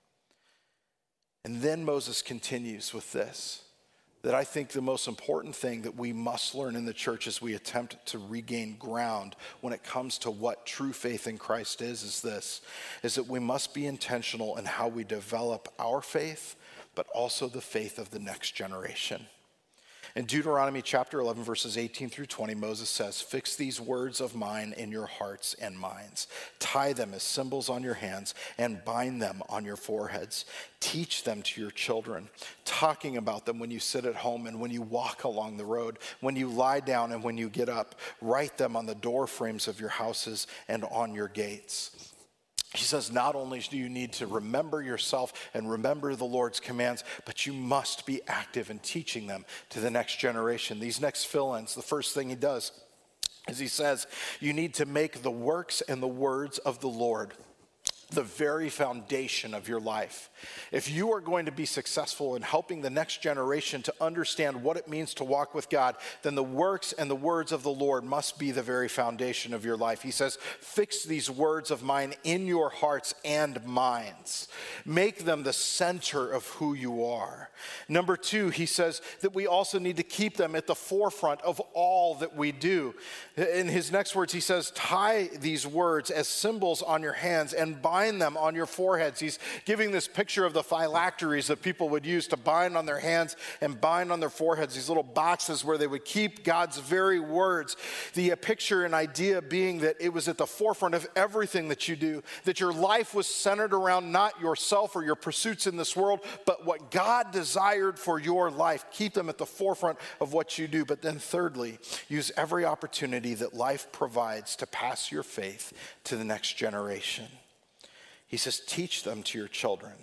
[SPEAKER 7] And then Moses continues with this, that I think the most important thing that we must learn in the church as we attempt to regain ground when it comes to what true faith in Christ is this, is that we must be intentional in how we develop our faith, but also the faith of the next generation. In Deuteronomy chapter 11, verses 18 through 20, Moses says, fix these words of mine in your hearts and minds. Tie them as symbols on your hands and bind them on your foreheads. Teach them to your children, talking about them when you sit at home and when you walk along the road, when you lie down and when you get up. Write them on the door frames of your houses and on your gates. He says, not only do you need to remember yourself and remember the Lord's commands, but you must be active in teaching them to the next generation. These next fill-ins, the first thing he does is he says, you need to make the works and the words of the Lord the very foundation of your life. If you are going to be successful in helping the next generation to understand what it means to walk with God, then the works and the words of the Lord must be the very foundation of your life. He says, fix these words of mine in your hearts and minds. Make them the center of who you are. Number two, he says that we also need to keep them at the forefront of all that we do. In his next words, he says, tie these words as symbols on your hands and bind them on your foreheads. He's giving this picture of the phylacteries that people would use to bind on their hands and bind on their foreheads, these little boxes where they would keep God's very words. The picture and idea being that it was at the forefront of everything that you do, that your life was centered around not yourself or your pursuits in this world, but what God desired for your life. Keep them at the forefront of what you do. But then thirdly, use every opportunity that life provides to pass your faith to the next generation. He says, teach them to your children.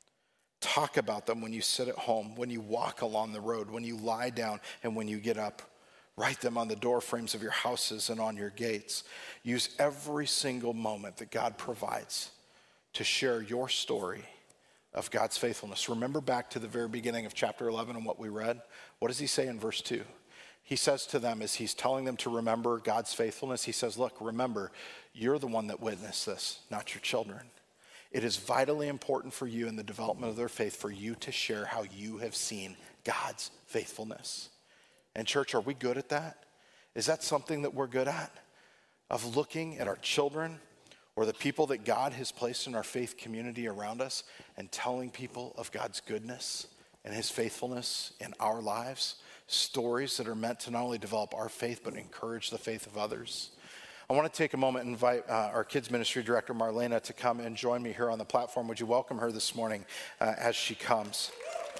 [SPEAKER 7] Talk about them when you sit at home, when you walk along the road, when you lie down, and when you get up. Write them on the door frames of your houses and on your gates. Use every single moment that God provides to share your story of God's faithfulness. Remember back to the very beginning of chapter 11 and what we read? What does he say in verse 2? He says to them, as he's telling them to remember God's faithfulness, he says, look, remember, you're the one that witnessed this, not your children. It is vitally important for you in the development of their faith for you to share how you have seen God's faithfulness. And church, are we good at that? Is that something that we're good at? Of looking at our children or the people that God has placed in our faith community around us and telling people of God's goodness and his faithfulness in our lives? Stories that are meant to not only develop our faith but encourage the faith of others. I want to take a moment and invite our kids ministry director, Marlena, to come and join me here on the platform. Would you welcome her this morning as she comes?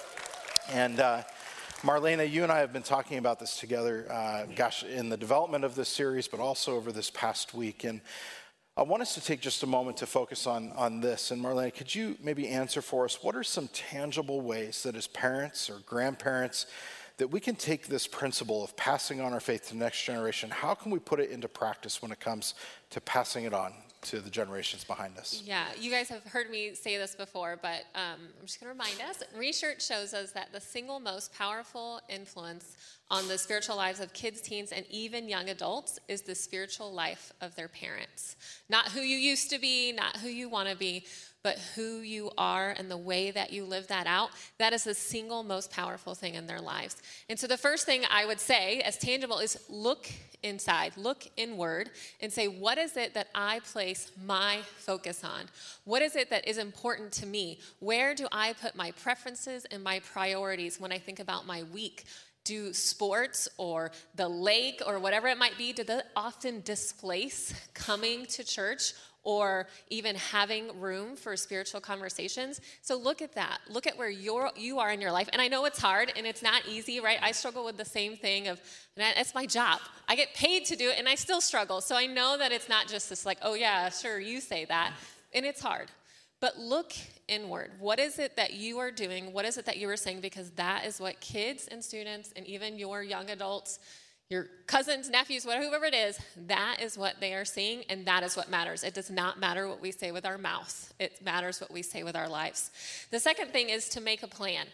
[SPEAKER 7] And Marlena, you and I have been talking about this together, in the development of this series, but also over this past week. And I want us to take just a moment to focus on this. And Marlena, could you maybe answer for us, what are some tangible ways that as parents or grandparents that we can take this principle of passing on our faith to the next generation? How can we put it into practice when it comes to passing it on to the generations behind us?
[SPEAKER 6] Yeah, you guys have heard me say this before, but I'm just going to remind us. Research shows us that the single most powerful influence on the spiritual lives of kids, teens, and even young adults is the spiritual life of their parents. Not who you used to be, not who you want to be, but who you are and the way that you live that out. That is the single most powerful thing in their lives. And so the first thing I would say as tangible is look inside, look inward and say, what is it that I place my focus on? What is it that is important to me? Where do I put my preferences and my priorities when I think about my week Do sports or the lake or whatever it might be, do they often displace coming to church or even having room for spiritual conversations? So look at that. Look at where you are in your life. And I know it's hard and it's not easy, right? I struggle with the same thing of, it's my job. I get paid to do it and I still struggle. So I know that it's not just this like, oh yeah, sure, you say that. And it's hard. But look inward. What is it that you are doing? What is it that you are saying? Because that is what kids and students and even your young adults, your cousins, nephews, whoever it is, that is what they are seeing, and that is what matters. It does not matter what we say with our mouth. It matters what we say with our lives. The second thing is to make a plan.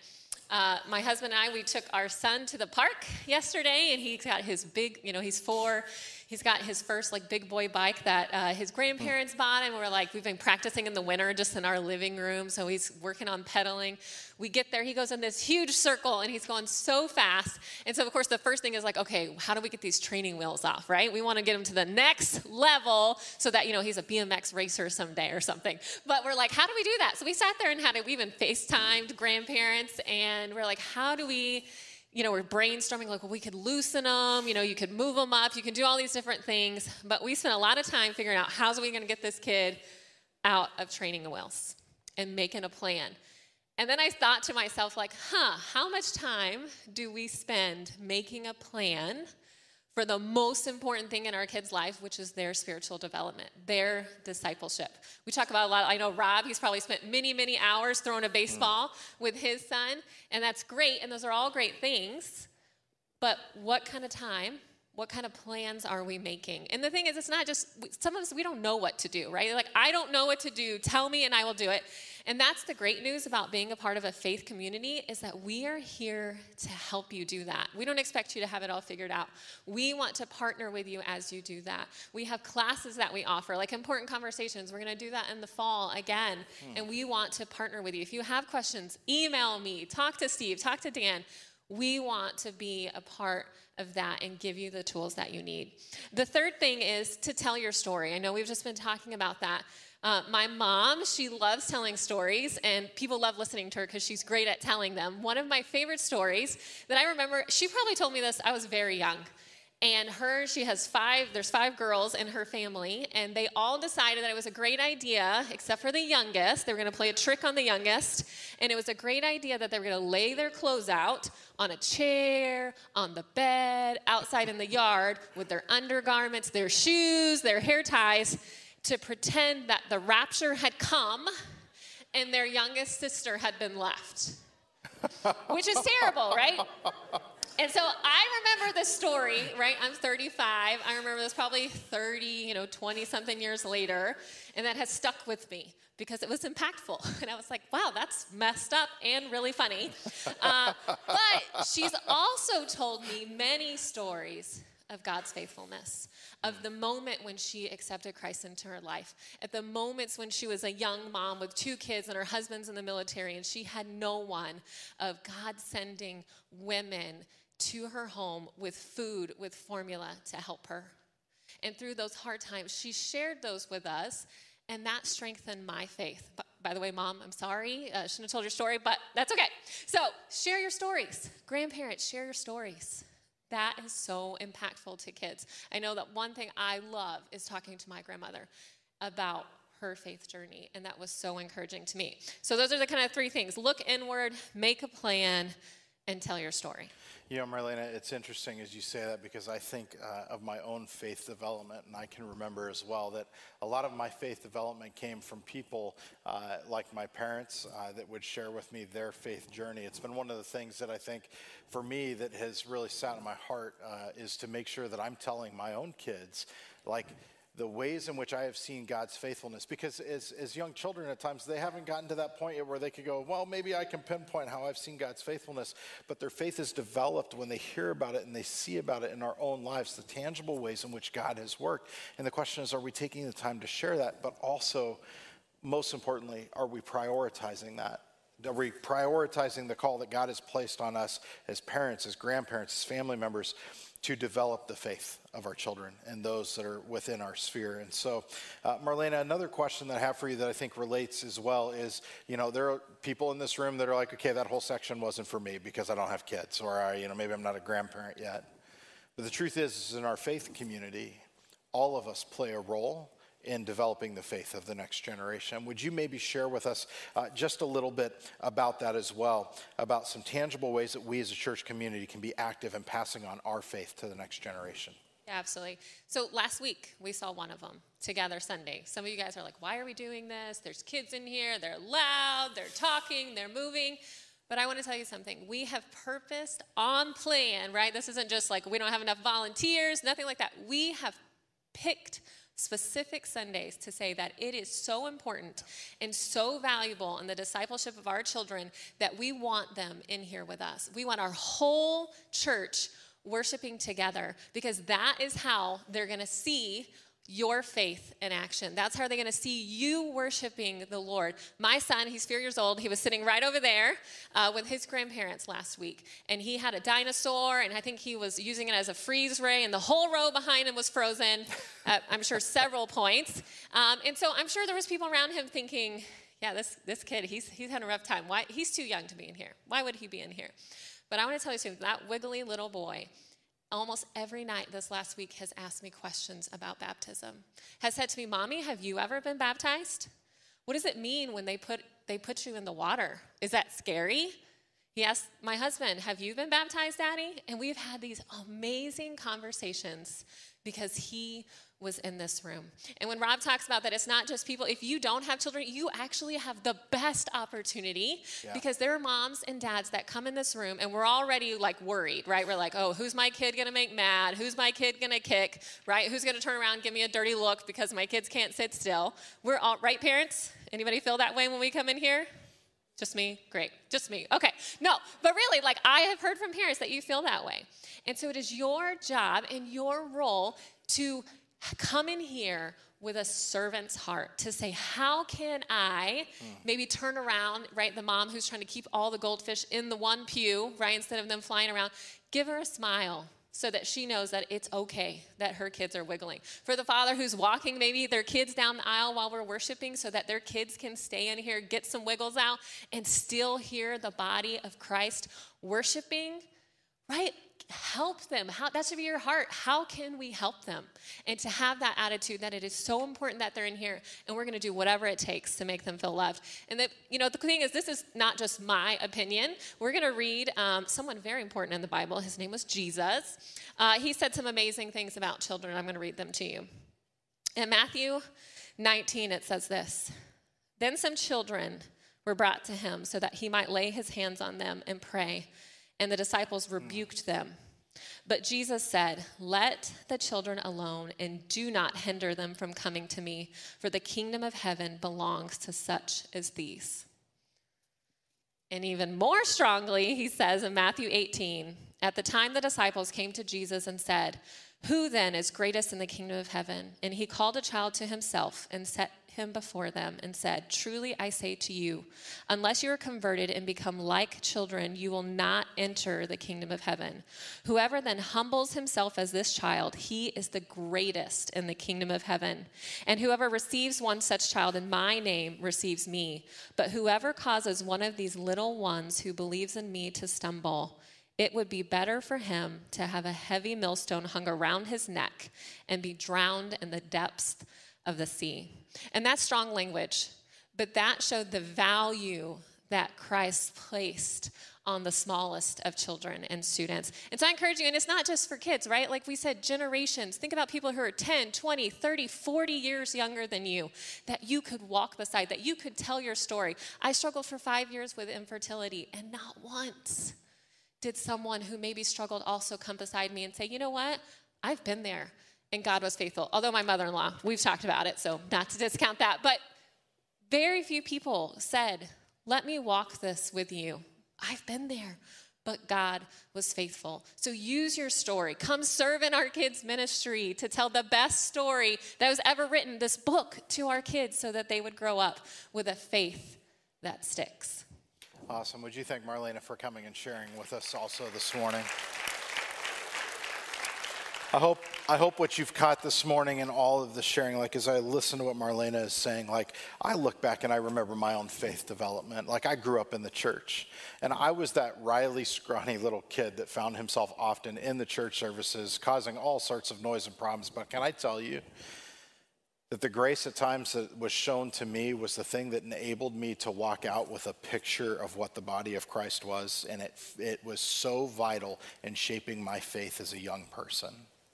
[SPEAKER 6] My husband and I, we took our son to the park yesterday, and he's got his big, he's 4. He's got his first big boy bike that his grandparents bought, and we've been practicing in the winter just in our living room, so he's working on pedaling. We get there, he goes in this huge circle, and he's going so fast. And so, of course, the first thing is okay, how do we get these training wheels off, right? We want to get him to the next level so that, he's a BMX racer someday or something. But we're how do we do that? So we sat there and we even FaceTimed grandparents, and we're how do we... we're brainstorming well, we could loosen them, you could move them up, you can do all these different things. But we spent a lot of time figuring out how's we going to get this kid out of training wheels and making a plan. And then I thought to myself, how much time do we spend making a plan for the most important thing in our kids' life, which is their spiritual development, their discipleship. We talk about a lot. I know Rob, he's probably spent many, many hours throwing a baseball with his son, and that's great, and those are all great things. But what kind of time, what kind of plans are we making? And the thing is, it's not just, some of us, we don't know what to do, right? I don't know what to do. Tell me and I will do it. And that's the great news about being a part of a faith community, is that we are here to help you do that. We don't expect you to have it all figured out. We want to partner with you as you do that. We have classes that we offer, like Important Conversations. We're going to do that in the fall again. And we want to partner with you. If you have questions, email me, talk to Steve, talk to Dan. We want to be a part of that and give you the tools that you need. The third thing is to tell your story. I know we've just been talking about that. My mom, she loves telling stories, and people love listening to her because she's great at telling them. One of my favorite stories that I remember, she probably told me this, I was very young. And there's 5 girls in her family, and they all decided that it was a great idea, except for the youngest. They were going to play a trick on the youngest, and it was a great idea that they were going to lay their clothes out on a chair, on the bed, outside in the yard, with their undergarments, their shoes, their hair ties, to pretend that the rapture had come and their youngest sister had been left, which is terrible, right? And so I remember this story, right? I'm 35. I remember this probably 30, 20-something years later, and that has stuck with me because it was impactful. And I was like, wow, that's messed up and really funny. But she's also told me many stories of God's faithfulness, of the moment when she accepted Christ into her life, at the moments when she was a young mom with 2 kids and her husband's in the military and she had no one, of God sending women to her home with food, with formula to help her. And through those hard times, she shared those with us, and that strengthened my faith. But, by the way, Mom, I'm sorry. I shouldn't have told your story, but that's okay. So share your stories. Grandparents, share your stories. That is so impactful to kids. I know that one thing I love is talking to my grandmother about her faith journey, and that was so encouraging to me. So those are the kind of 3 things. Look inward, make a plan, and tell your story.
[SPEAKER 7] Marlena, it's interesting as you say that, because I think of my own faith development, and I can remember as well that a lot of my faith development came from people like my parents that would share with me their faith journey. It's been one of the things that I think for me that has really sat in my heart is to make sure that I'm telling my own kids, the ways in which I have seen God's faithfulness, because as young children at times, they haven't gotten to that point yet where they could go, well, maybe I can pinpoint how I've seen God's faithfulness, but their faith is developed when they hear about it and they see about it in our own lives, the tangible ways in which God has worked. And the question is, are we taking the time to share that? But also, most importantly, are we prioritizing that? Are we prioritizing the call that God has placed on us as parents, as grandparents, as family members to develop the faith of our children and those that are within our sphere? And so, Marlena, another question that I have for you that I think relates as well is, there are people in this room that are like, okay, that whole section wasn't for me because I don't have kids, or maybe I'm not a grandparent yet. But the truth is in our faith community, all of us play a role in developing the faith of the next generation. Would you maybe share with us just a little bit about that as well, about some tangible ways that we as a church community can be active in passing on our faith to the next generation?
[SPEAKER 6] Yeah, absolutely. So last week, we saw one of them, Together Sunday. Some of you guys are like, why are we doing this? There's kids in here. They're loud. They're talking. They're moving. But I want to tell you something. We have purposed on plan, right? This isn't just like we don't have enough volunteers, nothing like that. We have picked specific Sundays to say that it is so important and so valuable in the discipleship of our children that we want them in here with us. We want our whole church worshiping together because that is how they're going to see your faith in action. That's how they're going to see you worshiping the Lord. My son, he's 4 years old. He was sitting right over there with his grandparents last week. And he had a dinosaur, and I think he was using it as a freeze ray, and the whole row behind him was frozen at, I'm sure, several points. And so I'm sure there was people around him thinking, yeah, this kid, he's having a rough time. Why? He's too young to be in here. Why would he be in here? But I want to tell you something. That wiggly little boy, almost every night this last week, has asked me questions about baptism. Has said to me, Mommy, have you ever been baptized? What does it mean when they put you in the water? Is that scary? He asked my husband, have you been baptized, Daddy? And we've had these amazing conversations because he was in this room. And when Rob talks about that, it's not just people. If you don't have children, you actually have the best opportunity because there are moms and dads that come in this room and we're already like worried, right? We're like, oh, who's my kid going to make mad? Who's my kid going to kick, right? Who's going to turn around and give me a dirty look because my kids can't sit still? We're all, right, parents? Anybody feel that way when we come in here? Just me? Great. Just me. Okay. No, but really, like I have heard from parents that you feel that way. And so it is your job and your role to come in here with a servant's heart to say, how can I maybe turn around, right? The mom who's trying to keep all the goldfish in the one pew, right? Instead of them flying around, give her a smile so that she knows that it's okay that her kids are wiggling. For the father who's walking maybe their kids down the aisle while we're worshiping so that their kids can stay in here, get some wiggles out, and still hear the body of Christ worshiping, right? Help them. That should be your heart. How can we help them? And to have that attitude that it is so important that they're in here and we're going to do whatever it takes to make them feel loved. And that, the thing is, this is not just my opinion. We're going to read someone very important in the Bible. His name was Jesus. He said some amazing things about children. I'm going to read them to you. In Matthew 19, it says this: Then some children were brought to him so that he might lay his hands on them and pray. And the disciples rebuked them. But Jesus said, let the children alone and do not hinder them from coming to me, for the kingdom of heaven belongs to such as these. And even more strongly, he says in Matthew 18, at the time the disciples came to Jesus and said, who then is greatest in the kingdom of heaven? And he called a child to himself and set him before them and said, truly I say to you, unless you are converted and become like children, you will not enter the kingdom of heaven. Whoever then humbles himself as this child, he is the greatest in the kingdom of heaven. And whoever receives one such child in my name receives me. But whoever causes one of these little ones who believes in me to stumble, it would be better for him to have a heavy millstone hung around his neck and be drowned in the depths of the sea. And that's strong language, but that showed the value that Christ placed on the smallest of children and students. And so I encourage you, and it's not just for kids, right? Like we said, generations. Think about people who are 10, 20, 30, 40 years younger than you, that you could walk beside, that you could tell your story. I struggled for 5 years with infertility, and not once did someone who maybe struggled also come beside me and say, you know what? I've been there. And God was faithful. Although my mother-in-law, we've talked about it, so not to discount that. But very few people said, let me walk this with you. I've been there, but God was faithful. So use your story. Come serve in our kids' ministry to tell the best story that was ever written, this book, to our kids so that they would grow up with a faith that sticks.
[SPEAKER 7] Awesome. Would you thank Marlena for coming and sharing with us also this morning? I hope what you've caught this morning in all of the sharing, like as I listen to what Marlena is saying, like I look back and I remember my own faith development. Like I grew up in the church and I was that wily, scrawny little kid that found himself often in the church services causing all sorts of noise and problems. But can I tell you that the grace at times that was shown to me was the thing that enabled me to walk out with a picture of what the body of Christ was. And it was so vital in shaping my faith as a young person.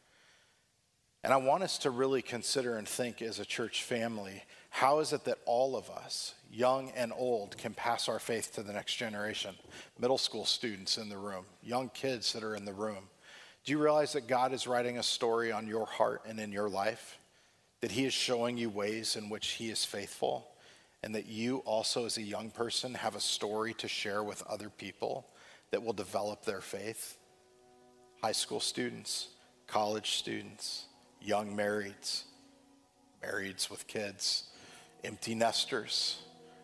[SPEAKER 7] And I want us to really consider and think as a church family, how is it that all of us, young and old, can pass our faith to the next generation? Middle school students in the room, young kids that are in the room. Do you realize that God is writing a story on your heart and in your life? That he is showing you ways in which he is faithful? And that you also as a young person have a story to share with other people that will develop their faith? High school students, college students, young marrieds, marrieds with kids, empty nesters,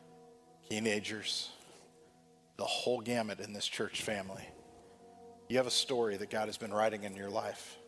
[SPEAKER 7] teenagers, the whole gamut in this church family. You have a story that God has been writing in your life.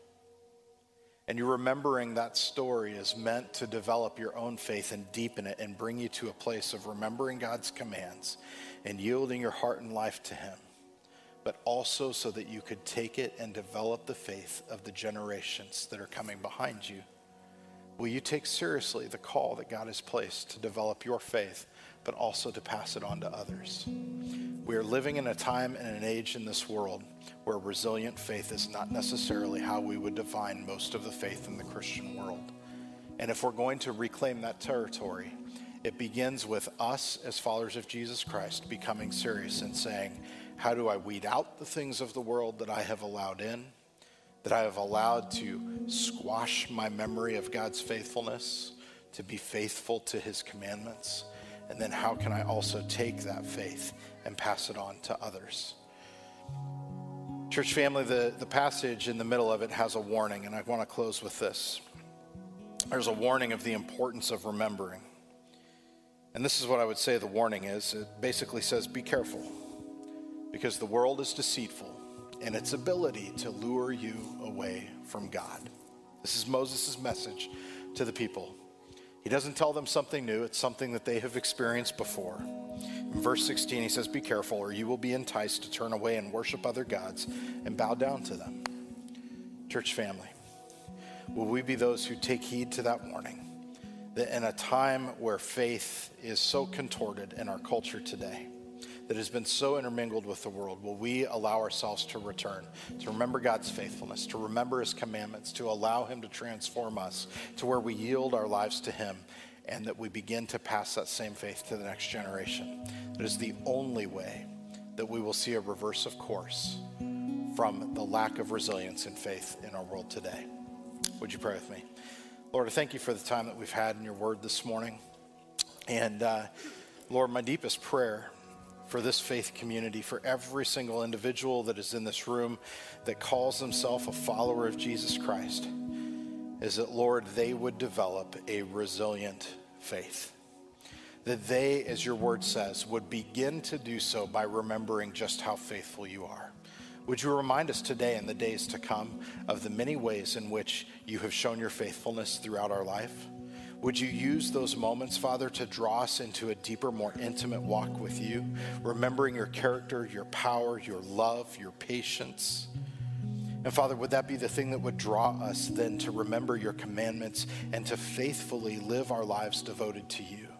[SPEAKER 7] And you're remembering that story is meant to develop your own faith and deepen it and bring you to a place of remembering God's commands and yielding your heart and life to him, but also so that you could take it and develop the faith of the generations that are coming behind you. Will you take seriously the call that God has placed to develop your faith, but also to pass it on to others? We are living in a time and an age in this world where resilient faith is not necessarily how we would define most of the faith in the Christian world. And if we're going to reclaim that territory, it begins with us as followers of Jesus Christ becoming serious and saying, how do I weed out the things of the world that I have allowed in, that I have allowed to squash my memory of God's faithfulness, to be faithful to his commandments? And then how can I also take that faith and pass it on to others? Church family, the passage in the middle of it has a warning, and I want to close with this. There's a warning of the importance of remembering. And this is what I would say the warning is. It basically says, be careful, because the world is deceitful in its ability to lure you away from God. This is Moses' message to the people. He doesn't tell them something new. It's something that they have experienced before. In verse 16, he says, be careful, or you will be enticed to turn away and worship other gods and bow down to them. Church family, will we be those who take heed to that warning? That in a time where faith is so contorted in our culture today, that has been so intermingled with the world, will we allow ourselves to return, to remember God's faithfulness, to remember his commandments, to allow him to transform us to where we yield our lives to him, and that we begin to pass that same faith to the next generation? That is the only way that we will see a reverse of course from the lack of resilience and faith in our world today. Would you pray with me? Lord, I thank you for the time that we've had in your word this morning. And Lord, my deepest prayer for this faith community, for every single individual that is in this room that calls himself a follower of Jesus Christ, is that, Lord, they would develop a resilient faith. That they, as your word says, would begin to do so by remembering just how faithful you are. Would you remind us today and the days to come of the many ways in which you have shown your faithfulness throughout our life? Would you use those moments, Father, to draw us into a deeper, more intimate walk with you, remembering your character, your power, your love, your patience? And Father, would that be the thing that would draw us then to remember your commandments and to faithfully live our lives devoted to you?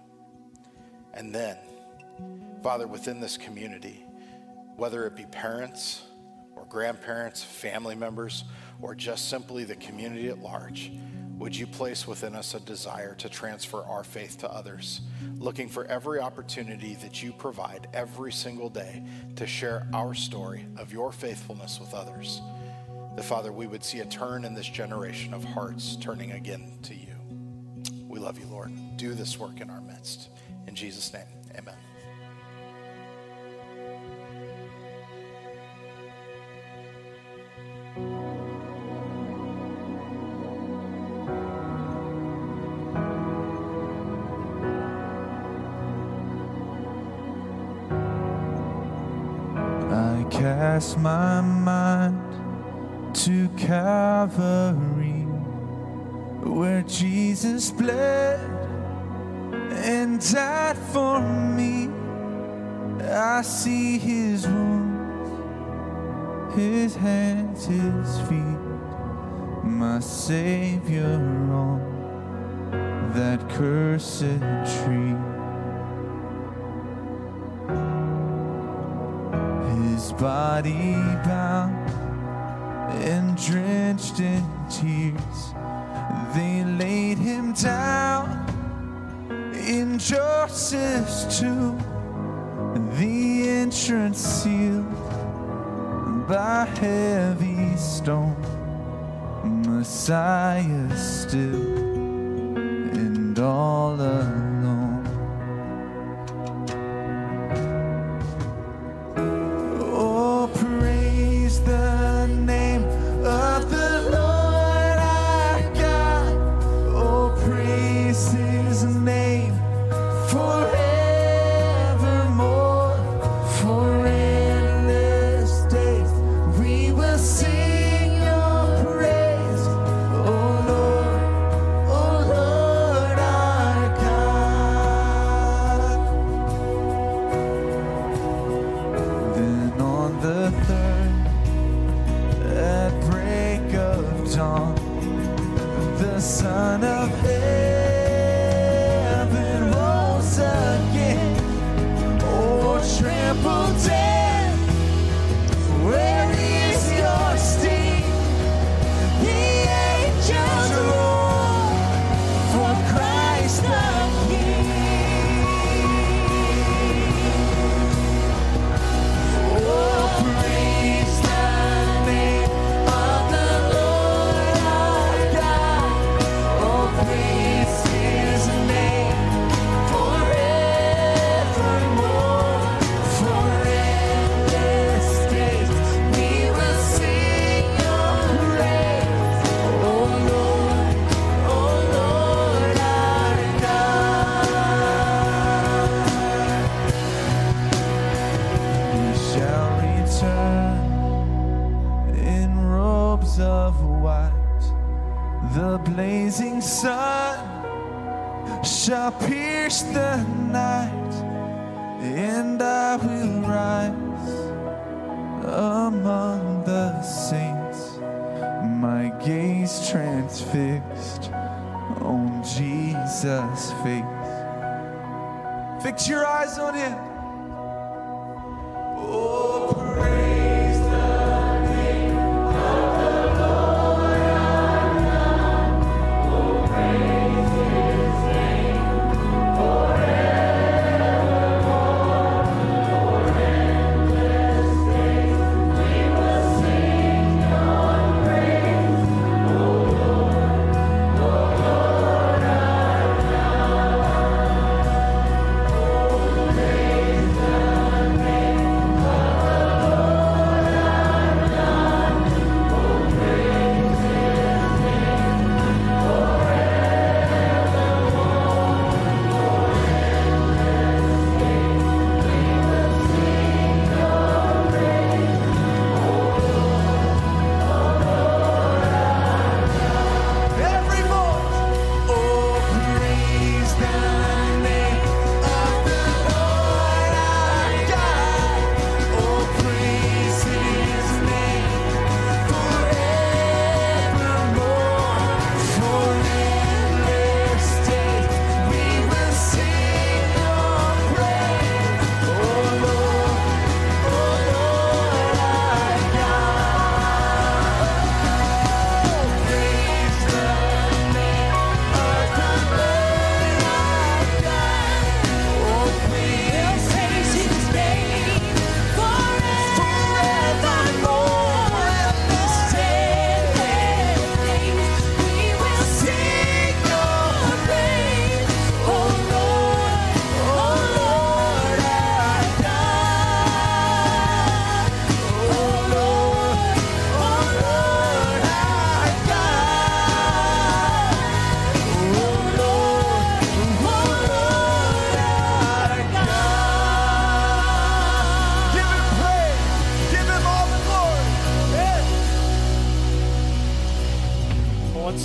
[SPEAKER 7] And then, Father, within this community, whether it be parents or grandparents, family members, or just simply the community at large, would you place within us a desire to transfer our faith to others, looking for every opportunity that you provide every single day to share our story of your faithfulness with others? That, Father, we would see a turn in this generation of hearts turning again to you. We love you, Lord. Do this work in our midst. In Jesus' name, amen.
[SPEAKER 1] cast my mind to Calvary, where Jesus bled and died for me. I see his wounds, his hands, his feet, my Savior on that cursed tree. His body bound and drenched in tears, they laid him down in Joseph's tomb, the entrance sealed by heavy stone. Messiah still and all alone. Oh, praise the name of the Lord our God. Oh, praise his name forevermore. For endless days we will sing your praise. Oh Lord our God. Then on the third, at break of dawn, the Son of Heaven rose again. Oh, trample death, where is your sting? The angels roar for Christ the King. Oh, praise the name of the Lord our God. Oh, praise his name forevermore. For endless days we will sing your praise. Oh Lord our God. We shall return in robes of white. The blazing sun shall pierce the night, and I will rise among the saints, my gaze transfixed on Jesus' face. Fix your eyes on him. Oh, praise the name of the Lord our God. Oh, praise his name forevermore. For endless days we will sing your praise. Oh Lord our God. Oh, praise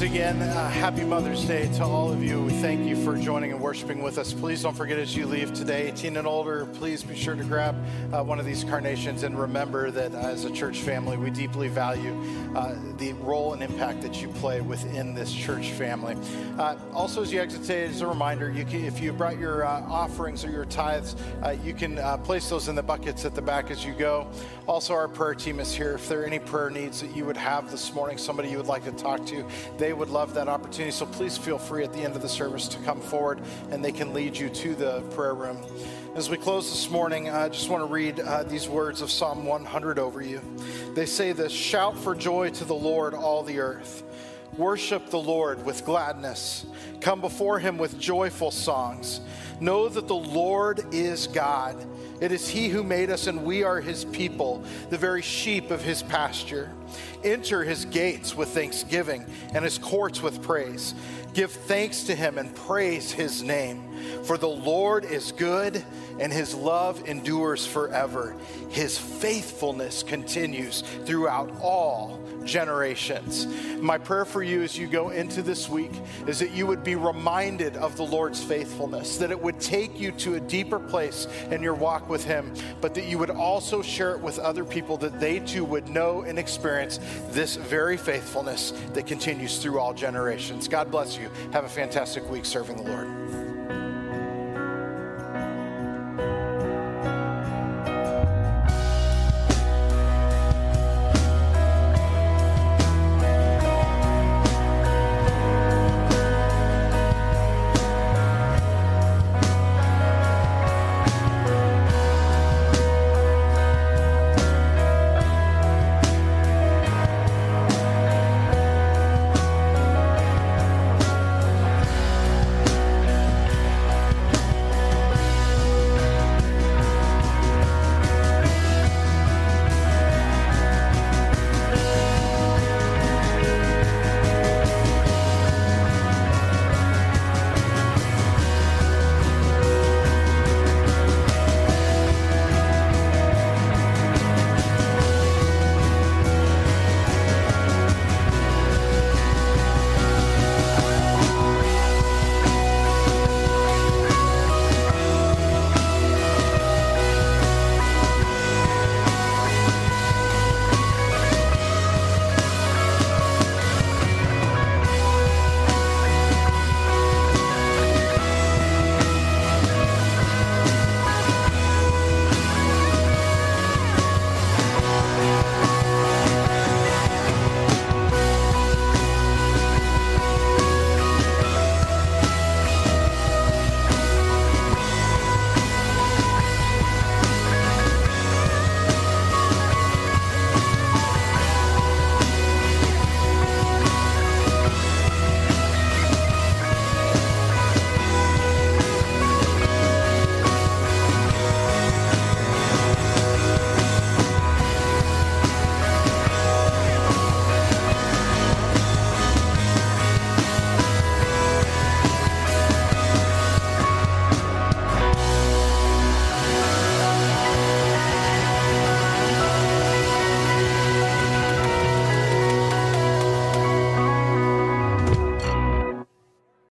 [SPEAKER 7] again, happy Mother's Day to all of you. We thank you for joining and worshiping with us. Please don't forget as you leave today, 18 and older, please be sure to grab one of these carnations and remember that as a church family, we deeply value the role and impact that you play within this church family. Also, as you exit today, as a reminder, if you brought your offerings or your tithes, you can place those in the buckets at the back as you go. Also, our prayer team is here. If there are any prayer needs that you would have this morning, somebody you would like to talk to, they would love that opportunity. So please feel free at the end of the service to come forward and they can lead you to the prayer room. As we close this morning, I just want to read these words of Psalm 100 over you. They say this: shout for joy to the Lord, all the earth. Worship the Lord with gladness. Come before him with joyful songs. Know that the Lord is God. It is he who made us, and we are his people, the very sheep of his pasture. Enter his gates with thanksgiving and his courts with praise. Give thanks to him and praise his name. For the Lord is good, and his love endures forever. His faithfulness continues throughout all generations. My prayer for you as you go into this week is that you would be reminded of the Lord's faithfulness, that it would take you to a deeper place in your walk with him, but that you would also share it with other people, that they too would know and experience this very faithfulness that continues through all generations. God bless you. Have a fantastic week serving the Lord.